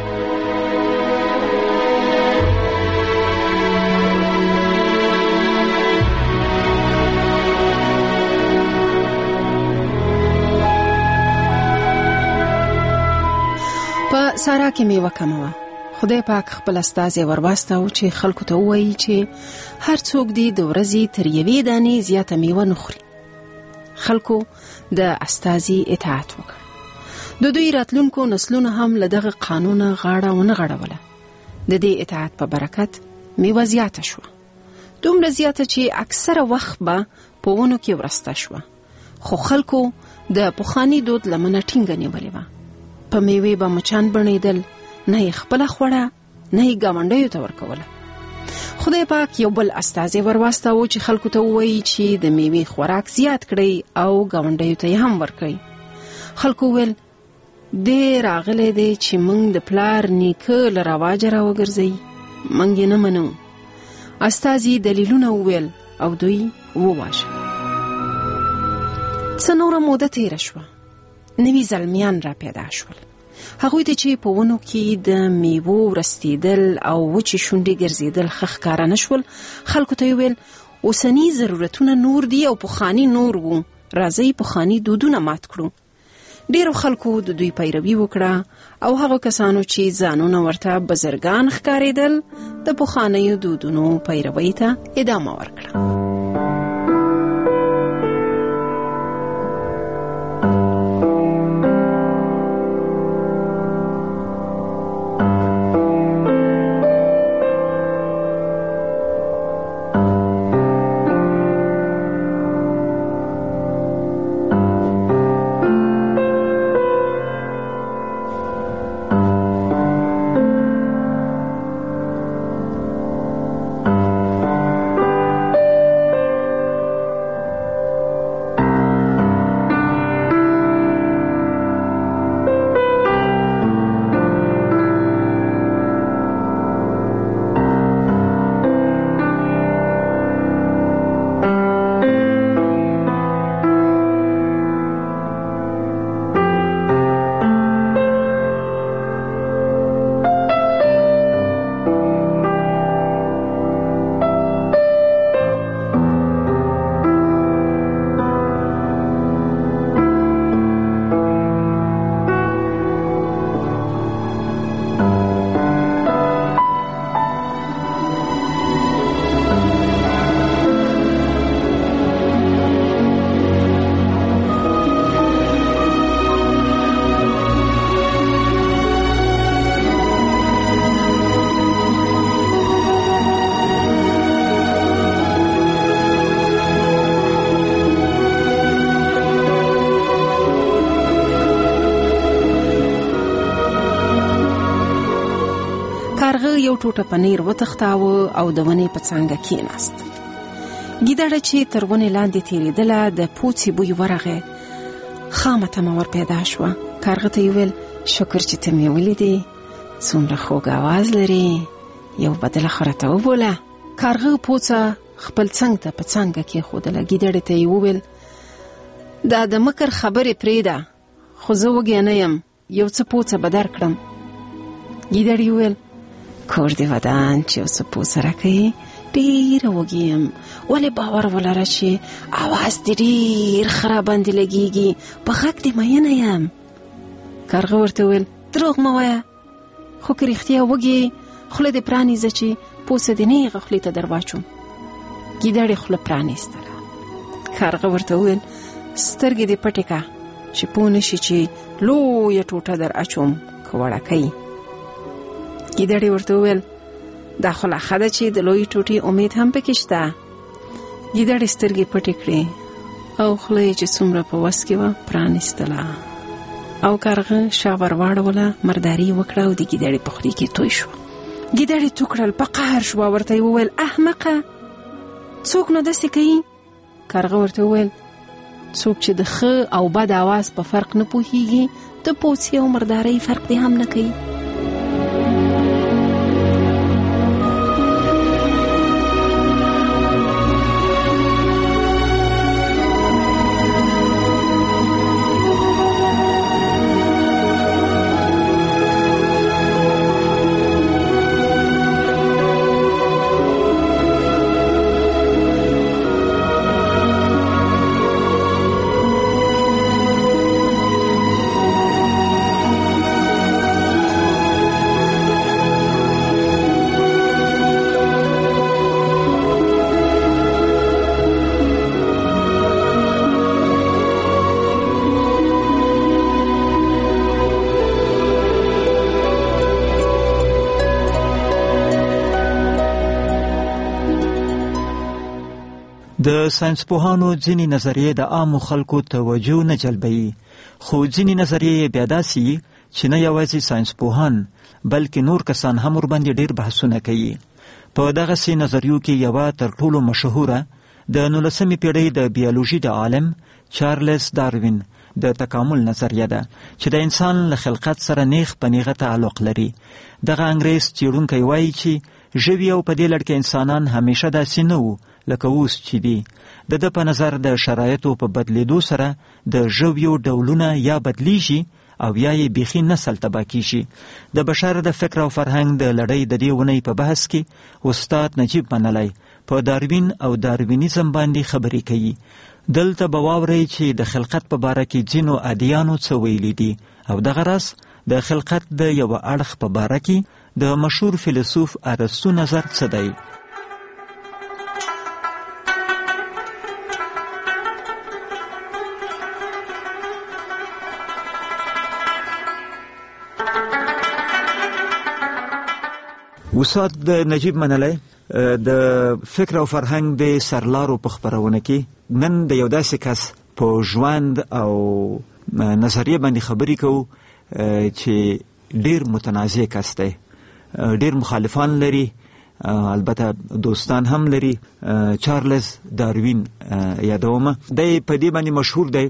په سارا کې میوه کمه وه. خدای پاک خپل استازی ورواستاو چې خلکو ته ووایي چې هر څوک دی د ورځې تر یوې دانې زیاته میوه نه خوري. خلکو د استازي اطاعت وکړ. د دوی راتلونکو نسلونو هم له دغه قانونه غاړه ونه غړوله. د دې اطاعت په برکت میوه زیاته شوه، دومره زیاته چې اکثره وخت به په ونو کې ورسته شوه، خو خلکو د پخواني دود لمنه ټینګه نیولې وه. په میوې به مچان بڼېدل، نه یې خپله خوړه نه یې ګاونډیو ته ورکوله. خدای پاک یو بل استازی ورواستاو چې خلکو ته ووایي چې د میوې خوراک زیات کړئ او ګاونډیو ته یې هم ورکړئ. خلکو ویل دې راغلی دی چې موږ د پلار نیکه له رواجه راوګرځئ، موږ یې نه منو. استازي دلیلونه وویل او دوی وواژه. څه نوره موده تیره شوه، نوي زلمیان را پیدا شول. هغوی ته چې په ونو کې د میوو ورستېدل او وچې شونډې ګرځېدل ښه ښکاره نه شول، خلکو ته یې ویل اوسني ضرورتونه نور دي او پخواني نور وو، راځئ پخواني دودونه مات کړو. ډیرو خلکو د دوی پیروي وکړه او هغه کسانو چې ځانونه ورته بزرګان ښکارېدل د پخوانیو دودونو پیروي ته ادامه ورکړه. یو ټوټه پنیر وتښتاوه او د ونې په څانګه کېناست. ګیدړه چې تر ونې لاندې تېرېدله د پوڅې بوی ورغی. خامه تمه ور پیدا شوه. کارغه ته یې ویل شکر چې ته مې ولیدې، څومره خوږ اواز لري، یو بدله خو راته وبوله. کارغه پوڅه خپل څنګ ته په څانګه کېښودله. ګیدړې ته یې وویل دا د مکر خبرې پرېږده، خو زه وږی نه یم، یو څه پوڅه به درکړم. ګیدړې وویل کور دې ودان چې یو څه پوڅه راکوي، ډېره وږې یم، ولې باور ولره چې اواز دې ډېر ښه راباندې لګېږي، په غږ دې مینه یم. کارغه ورته وویل دروغ مه وایه، خو که رښتیا وږې خوله دې پرانیزه چې پوڅه دې نیغه خولې ته در واچوم. ګیدړې خوله پرانیستله. کارغه ورته وویل سترګې دې پټې که چې پوه نه شي چې لویه ټوټه در اچوم که وړکۍ. ګیدړې ورته وویل دا خو لا ښه ده چې د لویې ټوټې امید هم پکې شته. ګیدړې سترګې پټې کړې او خوله یې چې څومره په وس کې وه پرانیستله او کارغه شا ور واړوله، مرداري وکړه او د ګیدړې په خولې کې توی شوه. ګیدړې تو کړل، په قهر شوه. ورته یې وویل احمقه، څوک نو داسې کوي؟ کارغه ورته وویل څوک چې د ښه او بد آواز په فرق نه پوهیږي، د پوڅې او مردارۍ فرق دې هم نه کوي. د ساينسپوهانو ځینې نظریې د عامو خلکو توجه نه جلبوي، خو ځینې نظریې بیا داسې چې نه یوازې ساينسپوهان بلکې نور کسان هم ورباندې ډېر بحثونه کوي. په دغسې نظریو کې یوه تر ټولو مشهوره د نولسمې پیړۍ د بیولوژي د عالم چارلز داروین د تکامل نظریه ده چې د انسان له خلقت سره نیغ په نیغه تعلق لري. دغه انګریز څېړونکی وایي چې ژوي او په دې لړ کې انسانان همیشه داسې نه وو لکه اوس چې دي. د ده په نظر د شرایطو په بدلیدو سره د ژویو ډولونه یا بدلیږي او یا یې بیخي نسل تباه کیږي. د بشر د فکر او فرهنګ د لړۍ د دې اونۍ په بحث کې استاد نجیب منلی په داروین او داروینیزم باندې خبرې کوي. دلته به واورئ چې د خلقت په باره کې ځینو ادیانو څه ویلي دي او دغه راز د خلقت د یوه اړخ په باره کې د مشهور فیلسوف ارسطو نظر څه دی. استاد نجیب منلی د فکر او فرهنګ د سرلارو په خپرونه کې نن د یو داسې کس په ژوند او نظریه باندې خبرې کوو چې ډېر متنازع کس دی، ډېر مخالفان لري، البته دوستان هم لري. چارلز داروین یادومه، دی په دې باندې مشهور دی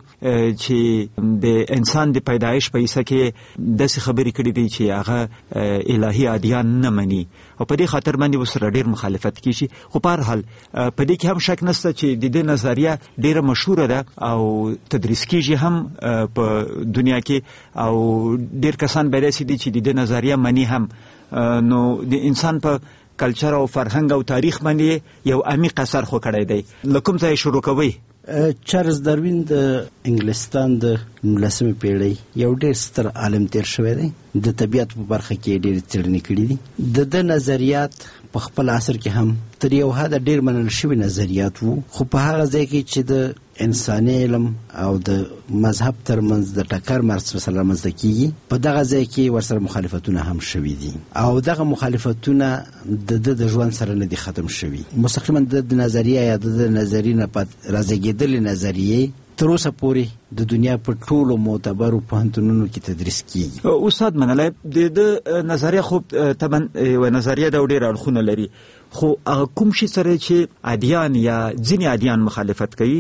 چې د انسان د پیدایش په حصه کې داسې خبرې کړې دي چې هغه الهي ادیان نه مني او په دې خاطر باندې ورسره ډېر مخالفت کیږي. خو په هر حال په دې کې هم شک نشته چې د دې نظریه ډېره مشهوره ده او تدریس کیږي هم په دنیا کې او ډېر کسان به داسې دي چې د دې نظریه مني هم. نو د انسان په کلچر او فرهنګ او تاریخ باندې یو عمیق اثر خو کړی دی. له کوم ځای شروع کوئ؟ چارلز داروین د انګلستان د نولسمې پیړۍ یو ډېر ستر عالم تیر شوی دی. د طبیعت په برخه کې ډېرې څېړنې کړي دي. د ده نظریات په خپل عصر کې هم تر یو حده ډېر منل شوي نظریات وو، خو په هغه ځای کې چې د انساني علم او د مذهب ترمنځ د ټکر مسله رامنځته کیږي، په دغه ځای کې ورسره مخالفتونه هم شوي دي او دغه مخالفتونه د ده د ژوند سره نه دي ختم شوي. مستقیما د نظریه یا د نظریې نه رازېږېدلې نظریې تر اوسه پورې د دنیا په ټولو معتبرو پوهنتونونو کې تدریس کیږي. استاد منلی د ده نظریه خو طبعا یوه نظریه ده او ډېر اړخونه لري، خو هغه کوم شي سره چې ادیان یا ځینې ادیان مخالفت کوي،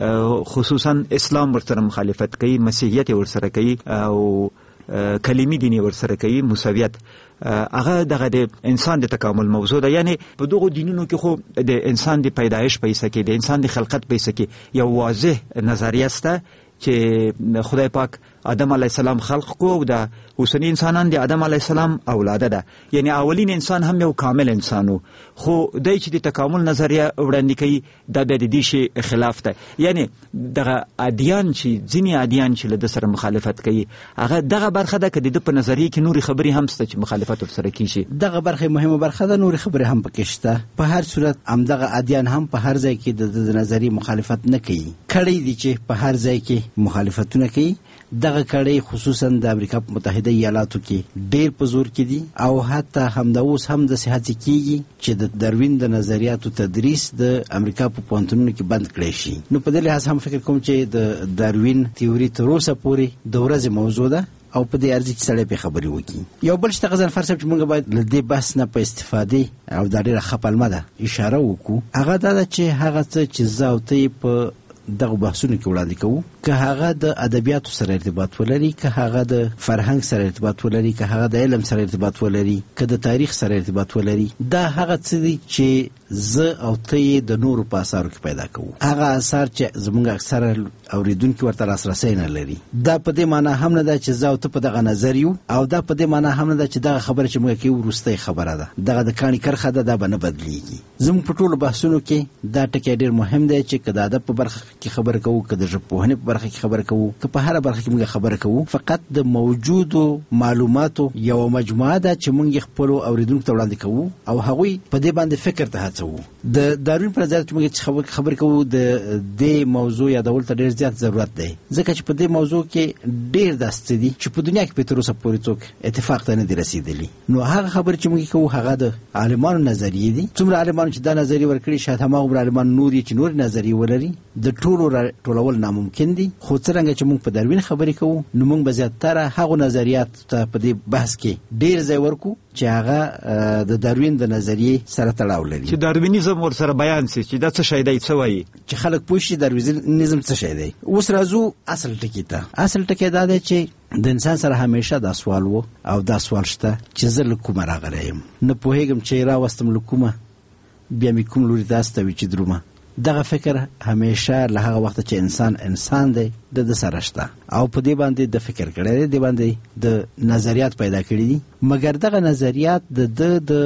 خصوصا اسلام ورسره مخالفت کوي، مسیحیت ورسره کوي او کلمی دیني ورسره کوي، موسویت، هغه دغه د انسان د تکامل موضوع ده. یعنی په دغو دینونو کې خو د انسان د پیدایش په حصه کې، د انسان د خلقت په حصه کې یو واضح نظریه شته چې خدای پاک آدم علیه السلام خلق کو او د اوسنی انسانان د آدم علیه السلام اولاده ده. یعنی اولین انسان هم یو کامل انسان و، خو دی چې د تکامل نظریه وړاندې کوي دا بیا د دې شی خلاف ده. یعنی دغه ادیان چې ځینې ادیان چې له ده سره مخالفت کوي هغه دغه برخه ده که د ده په نظریه کې نورې خبرې هم شته چې مخالفت ورسره کیږي. دغه برخه مهمه برخه ده، نورې خبرې هم پکې شته. په هر صورت همدغه ادیان هم په هر ځای کې د نظریې مخالفت نه کوي. کړی دي چې په هر ځای کې مخالفتونه کوي. دغه کړۍ خصوصا د امریکا په متحده ایالاتو کې ډېر په زور کې دي او حتی همدا اوس هم داسې هڅې کیږي چې د داروین د نظریاتو تدریس د امریکا په پوهنتونونو کې بند کړی شي. نو په دې لحاظ هم فکر کوم چې د داروین تیوري تر اوسه پورې د ورځې موضوع ده او په دې ارزي چې سړی پې خبرې وکړي. یو بل شته غضنفر صاحب چې موږ باید له دې بحث نه په استفادې او دا ډېره ښه پلمه ده اشاره وکړو، هغه دا ده چې هغه څه چې زه او ته په دغه بحثونو کې وړاندې کوو، که هغه د ادبیاتو سره ارتباط ولري، که هغه د فرهنګ سره ارتباط ولري، که هغه د علم سره ارتباط ولري، که د تاریخ سره ارتباط ولري، دا هغه څه دي چې زه او ته یې د نورو په اثارو کې پیدا کوو. هغه اثار چې زموږ اکثره اوریدونکي ورته لاسرسی نه لري. دا په دې معنا هم نه ده چې زه او ته په دغه نظر یو، او دا په دې معنا هم نه ده چې دغه خبره چې موږ کوو وروستۍ خبره ده. دغه د کاڼي کرښه ده، دا به نه بدلیږي. زموږ په ټولو بحثونو کې دا ټکی ډېر مهم دی چې که د ادب په برخه کې خبره کوو که د ژبپوهنې په برخه کې خبره کوو که په هره برخه کې موږ خبره کوو فقط د موجودو معلوماتو یو مجموعه ده چې موږ خپلو اوریدونکو ته وړاندې کوو او هغوی په دې باندې فکر ته هڅوو. د داروین په نظر چې موږ خبرې کوو د دې موضوع یادول ته ډېر زیات ضرورت دی ځکه چې په دې موضوع کې ډېر داسې دي چې په دنیا کې په تر اوسه پورې څوک اتفاق ته نه دي رسېدلي. نو هغه خبرې چې موږ کوو هغه د عالمانو نظریې دي. څومره عالمانو چې دا نظریې ورکړي شاید هماغومره عالمان نور چې نور نظریې ولري د ټولو ټولول ناممکن دي. خو څرنګه چې موږ په داروین خبرې کوو نو موږ به زیاتره هغو نظریات ته په دې بحث کې ډېر ځای ورکو چې هغه د داروین د نظریې سره تړاو لري چې داروینیزم ورسره بیان شي چې دا څه شی دی څه وایي چې خلک پوه شي داروینیزم څه شی دی. اوس راځو اصل ټکي ته. اصل ټکی دا دی چې د انسان سره همیشه دا سوال و او دا سوال شته چې زه له کومه راغلی یم نه پوهېږم چې راوستم له کومه بیا مې کوم لوري ته استوي چې درومه. دغه فکر همیشه له هغه وخته چې انسان انسان دی د ده سره شته او په دې باندې د فکر کړی دی دې باندې د نظریات پیدا کړي دي مګر دغه نظریات د ده د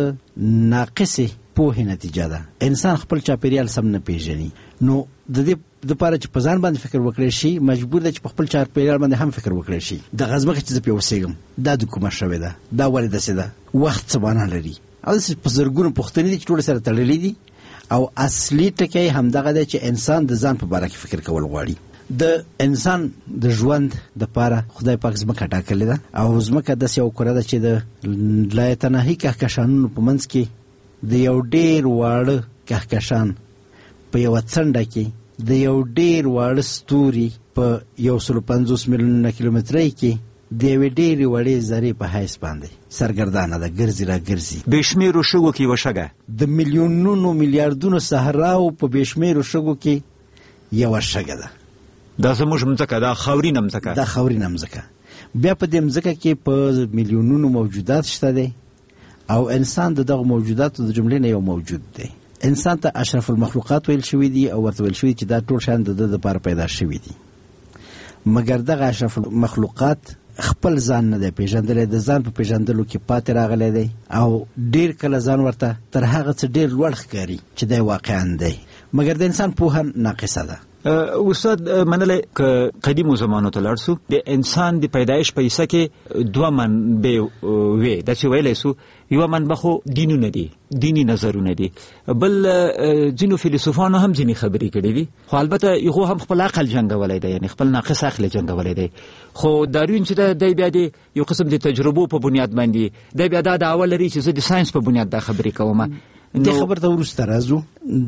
ناقصې پوهې نتیجه ده. انسان خپل چاپېریال سم نه پیژني نو د دې دپاره چې په ځان باندې فکر وکړی شي مجبور دی چې په خپل چاپېریال باندې هم فکر وکړی شي. دغه ځمکه چې زه پرې اوسېږم دا د کومه شوې ده دا ولې داسې ده وخت څه معنا لري او داسې په زرګونو پوښتنې دي چې ټولې سره تړلې دي او اصلي ټکی همدغه دی چې انسان د ځان په باره کې فکر کول غواړي. د انسان د ژوند دپاره خدای پاک ځمکه ټاکلې ده او ځمکه داسې یو کره ده چې د لایتناهي کهکشانونو په منځ کې د یو ډېر واړه کهکشان په یوه څنډه کې د یو ډېر واړه ستوري په یو سلو پنځوس میلیونه کیلومترۍ کې د یوې ډېرې وړې ذرې په حیث باندې سرګردانه ده ګرځي را ګرځي. بې شمېرو شګو کې یوه شګه د میلیونونو میلیاردونو صحراو په بې شمېرو شګو کې یوه شګه ده. دا زموږ مځکه دا خاورینه مځکه دا خاورینه مځکه. بیا په دې مځکه کې په میلیونونو موجودات شته دی او انسان د دغو موجوداتو د جملې نه یو موجود دی. انسان ته اشرف المخلوقات ویل شوي دي او ورته ویل شوي چې دا ټول شیان د ده دپاره پیدا شوي دي مګر دغه اشرف المخلوقات خپل ځان نه دی پیژندلی د ځان په پیژندلو کې پاتې راغلی دی او ډېر کله ځان ورته تر هغه څه ډېر لوړ ښکاري چې دی واقعا دی مګر د انسان پوهه ناقصه ده. استاد منلی که قدیمو زمانو ته لاړ سو د انسان د پیدایش په حصه کې دوه منبع وې داسې ویلی سو یوه منبع خو دینونه دي دینی نظرونه دي بل ځینو فیلسوفانو هم ځینې خبرې کړي دي خو البته هغو هم خپل عقل جنګولی دی یعنې خپل ناقص عقل جنګولی دی خو داروین چې دی بیا د یو قسم د تجربو په بنیاد باندې دی بیا دا دعوه لري چې زه د ساینس په بنیاد دا خبرې کوم. دې خبر ته وروسته راځو.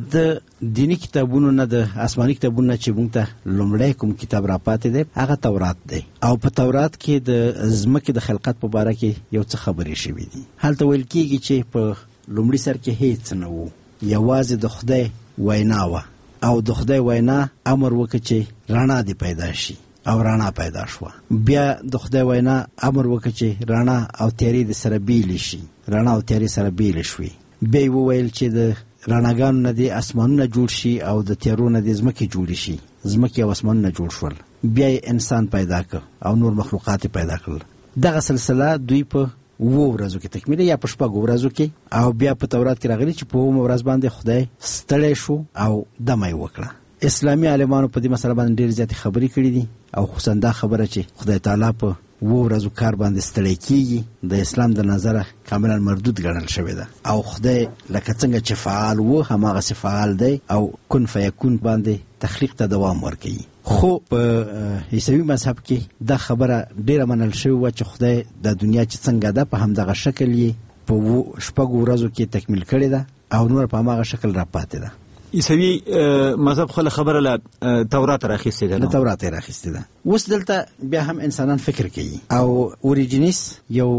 د دینی کتابونو نه د آسماني کتابونو نه چې موږ ته لومړی کوم کتاب راپاتې دی هغه تورات دی او په تورات کې د ځمکې د خلقت په باره کې یو څه خبرې شوي دي. هلته ویل کېږي چې په لومړي سر کې هیڅ نه و یوازې د خدای وینا وه او د خدای وینا امر وکړه چې رڼا دې پیدا شي او رڼا پیدا شوه. بیا د خدای وینا امر وکړه چې رڼا او تیارې د سره بیلې شي رڼا او تیارې سره بیلې شوې. بیا یې وویل چې د رڼاګانو نه دې اسمانونه جوړ شي او د تیارو نه دې ځمکې جوړې شي ځمکې او اسمانونه جوړ شول. بیا یې انسان پیدا کړ او نور مخلوقات یې پیدا کړل. دغه سلسله دوی په اوو ورځو کې تکمیله یا په شپږو ورځو کې او بیا په تورات کې راغلي چې په اوومه ورځ باندې خدای ستړی شو او دمه یې وکړه. اسلامي عالمانو په دې مسله باندې ډېرې زیاتې خبرې کړي دي او خصوصا دا خبره چې خدای تعالی په اووه ورځو کار باندې ستړی کېږي د اسلام د نظره کاملا مردود ګڼل شوې ده او خدای لکه څنګه چې فعال و هماغسې فعال دی او کن فیکون باندې تخلیق ته دوام ورکوي. خو په عیسوي مذهب کې دا خبره ډېره منل شوې وه چې خدای د دنیا چې څنګه ده په همدغه شکل یې په شپږو ورځو کې تکمیل کړې ده او نور په هماغه شکل راپاتې ده. عیسوي مذهب خپله خبره له تورات راخیستې ده له تورات یې راخیستې ده. اوس دلته بیا هم انسانان فکر کوي او اوریجینیس یو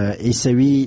عیسوي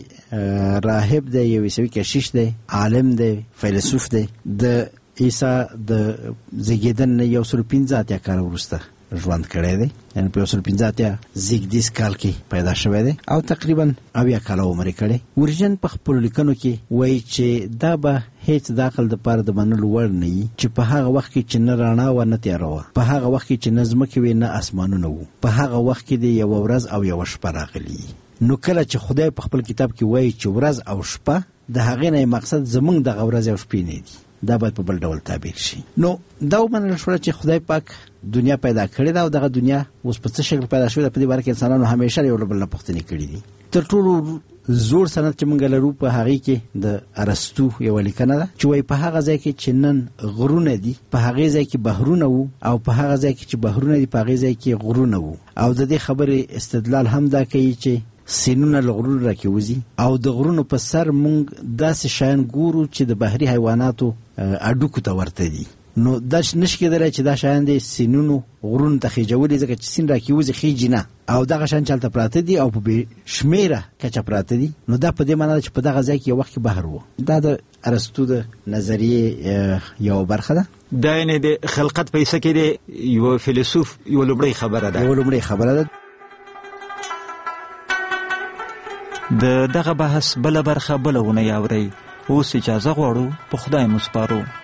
راهب دی یو عیسوي کشیش دی عالم دی فیلسوف دی د عیسی د زیږېدن نه یو سل پنځه اتیا کاله وروسته ژوند کړی دی یعنې په یو سل پنځه اتیا زیږدیز کال کې پیدا شوی دی او تقریبا اویا کاله عمر یې کړی. اوریجن په خپلو لیکنو کې وایي چې دا به هیڅ د عقل دپاره د منلو وړ نه وي چې په هغه وخت کې چې نه رڼا وه نه تیاره وه په هغه وخت کې چې نه ځمکې وې نه اسمانونه وو په هغه وخت کې د یوه ورځ او یوه شپه راغلي. نو کله چې خدای په خپل کتاب کې وایي چې ورځ او شپه د هغې نه مقصد زمونږ دغه ورځ او شپې نه دي دا باید په بل ډول تعبیر شي. نو دا ومنل شوه چې خدای پاک دنیا پیدا کړې ده او دغه دنیا اوس په څه شکل پیدا شوې ده، په دې باره کې انسانانو همیشه یو له بل نه پوښتنې کړې دي. تر ټولو زوړ سند چې موږ لرو په هغې کې د ارسطو یوه لیکنه ده چې وایي په هغه ځای کې چې نن غرونه دي په هغې ځای کې بحرونه وو، او په هغه ځای کې چې بحرونه دي په هغې ځای کې غرونه وو. او د دې خبرې استدلال هم دا کوي چې سینونه له غرونو راکې وځي او د غرونو په سر موږ داسې شیان ګورو چې د بحري حیواناتو اډوکو ته ورته دي. نو دا نشي کېدلی چې دا شیان د سینونو غرونو ته خېجولي، ځکه چې سین راکې وځي خېجي نه، او دغه شیان چې هلته پراته دي او په بې شمېره کچه پراته دي. نو دا په دې معنا ده چې په دغه ځای کې یو وخت کې بحر و. دا د ارسطو د نظریې یوه برخه ده. دا یعنې د خلقت په حصه کې د یو فیلسوف یوه لومړۍ خبره ده یوه لومړۍ خبره ده. د دغه بحث بله برخه بله اونۍ اورئ. اوس اجازه غواړو، په خدای مو سپارو.